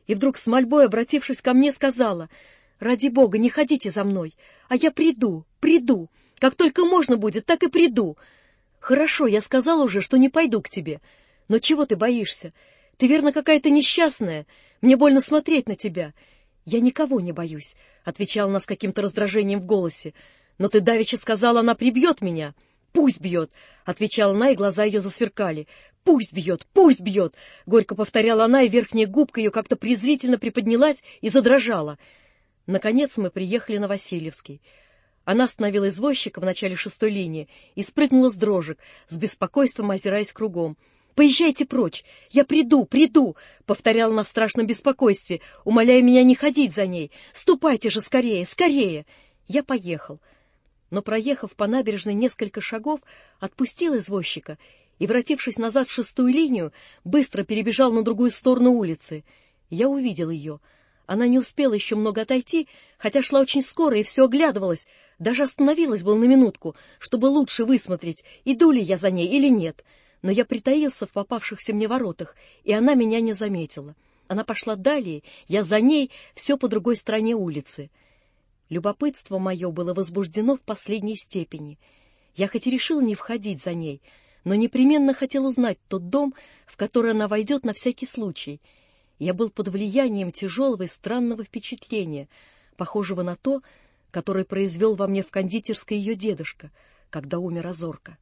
и вдруг с мольбой, обратившись ко мне, сказала: «Ради Бога, не ходите за мной, а я приду. Как только можно будет, так и приду». «Хорошо, я сказала уже, что не пойду к тебе. Но чего ты боишься? Ты, верно, какая-то несчастная. Мне больно смотреть на тебя». «Я никого не боюсь», — отвечала она с каким-то раздражением в голосе. «Но ты давеча сказала, она прибьет меня». «Пусть бьет», — отвечала она, и глаза ее засверкали. «Пусть бьет, пусть бьет», — горько повторяла она, и верхняя губка ее как-то презрительно приподнялась и задрожала. Наконец мы приехали на Васильевский. Она остановила извозчика в начале 6-й линии и спрыгнула с дрожек, с беспокойством озираясь кругом. «Поезжайте прочь! Я приду!» — повторяла она в страшном беспокойстве, умоляя меня не ходить за ней. «Ступайте же скорее, скорее!» Я поехал. Но, проехав по набережной несколько шагов, отпустил извозчика и, вратившись назад в 6-ю линию, быстро перебежал на другую сторону улицы. Я увидел ее. Она не успела еще много отойти, хотя шла очень скоро и все оглядывалась, даже остановилась была на минутку, чтобы лучше высмотреть, иду ли я за ней или нет. Но я притаился в попавшихся мне воротах, и она меня не заметила. Она пошла далее, я за ней, все по другой стороне улицы. Любопытство мое было возбуждено в последней степени. Я хоть и решил не входить за ней, но непременно хотел узнать тот дом, в который она войдет на всякий случай. Я был под влиянием тяжелого и странного впечатления, похожего на то, которое произвел во мне в кондитерской ее дедушка, когда умер Озорко.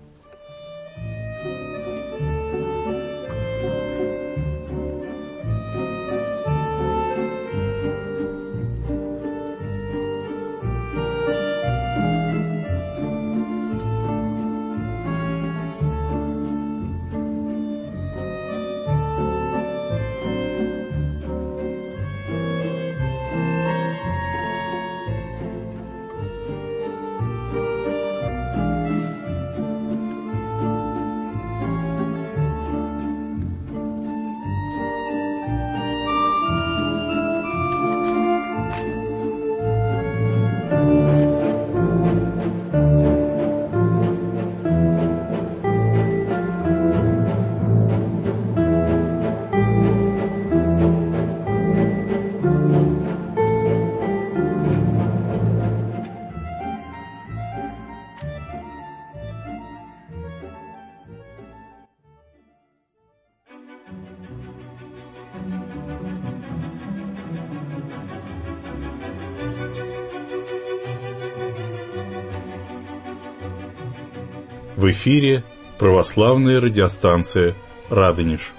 В эфире православная радиостанция «Радонеж».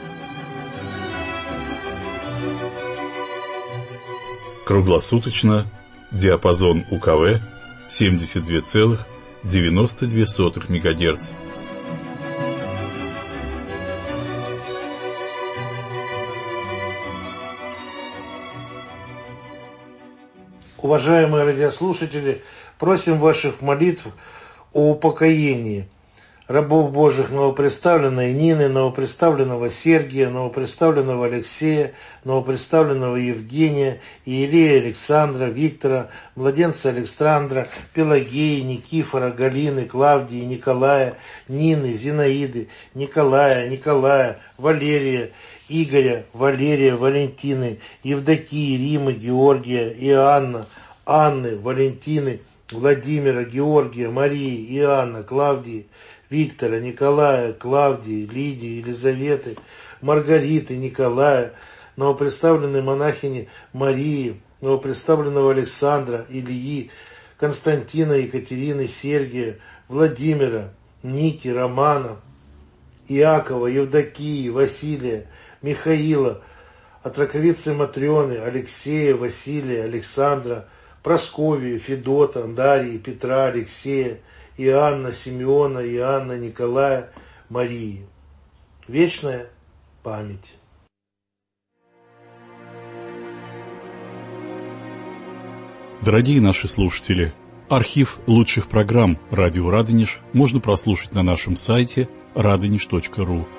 Круглосуточно диапазон УКВ 72,92 МГц. Уважаемые радиослушатели, просим ваших молитв о упокоении рабов Божьих новоприставленной Нины, новоприставленного Сергия, новоприставленного Алексея, новоприставленного Евгения, Иерея Александра, Виктора, младенца Александра, Пелагеи, Никифора, Галины, Клавдии, Николая, Нины, Зинаиды, Николая, Валерия, Игоря, Валерия, Валентины, Евдокии, Римы, Георгия, Иоанна, Анны, Валентины, Владимира, Георгия, Марии, Иоанна, Клавдии, Виктора, Николая, Клавдии, Лидии, Елизаветы, Маргариты, Николая, новоприставленной монахини Марии, новоприставленного Александра, Ильи, Константина, Екатерины, Сергия, Владимира, Ники, Романа, Иакова, Евдокии, Василия, Михаила, от раковицы Матрёны, Алексея, Василия, Александра, Прасковию, Федота, Дарьи, Петра, Алексея, Иоанна, Симеона, Иоанна, Николая, Марии. Вечная память. Дорогие наши слушатели, архив лучших программ «Радио Радонеж» можно прослушать на нашем сайте radonеж.ру.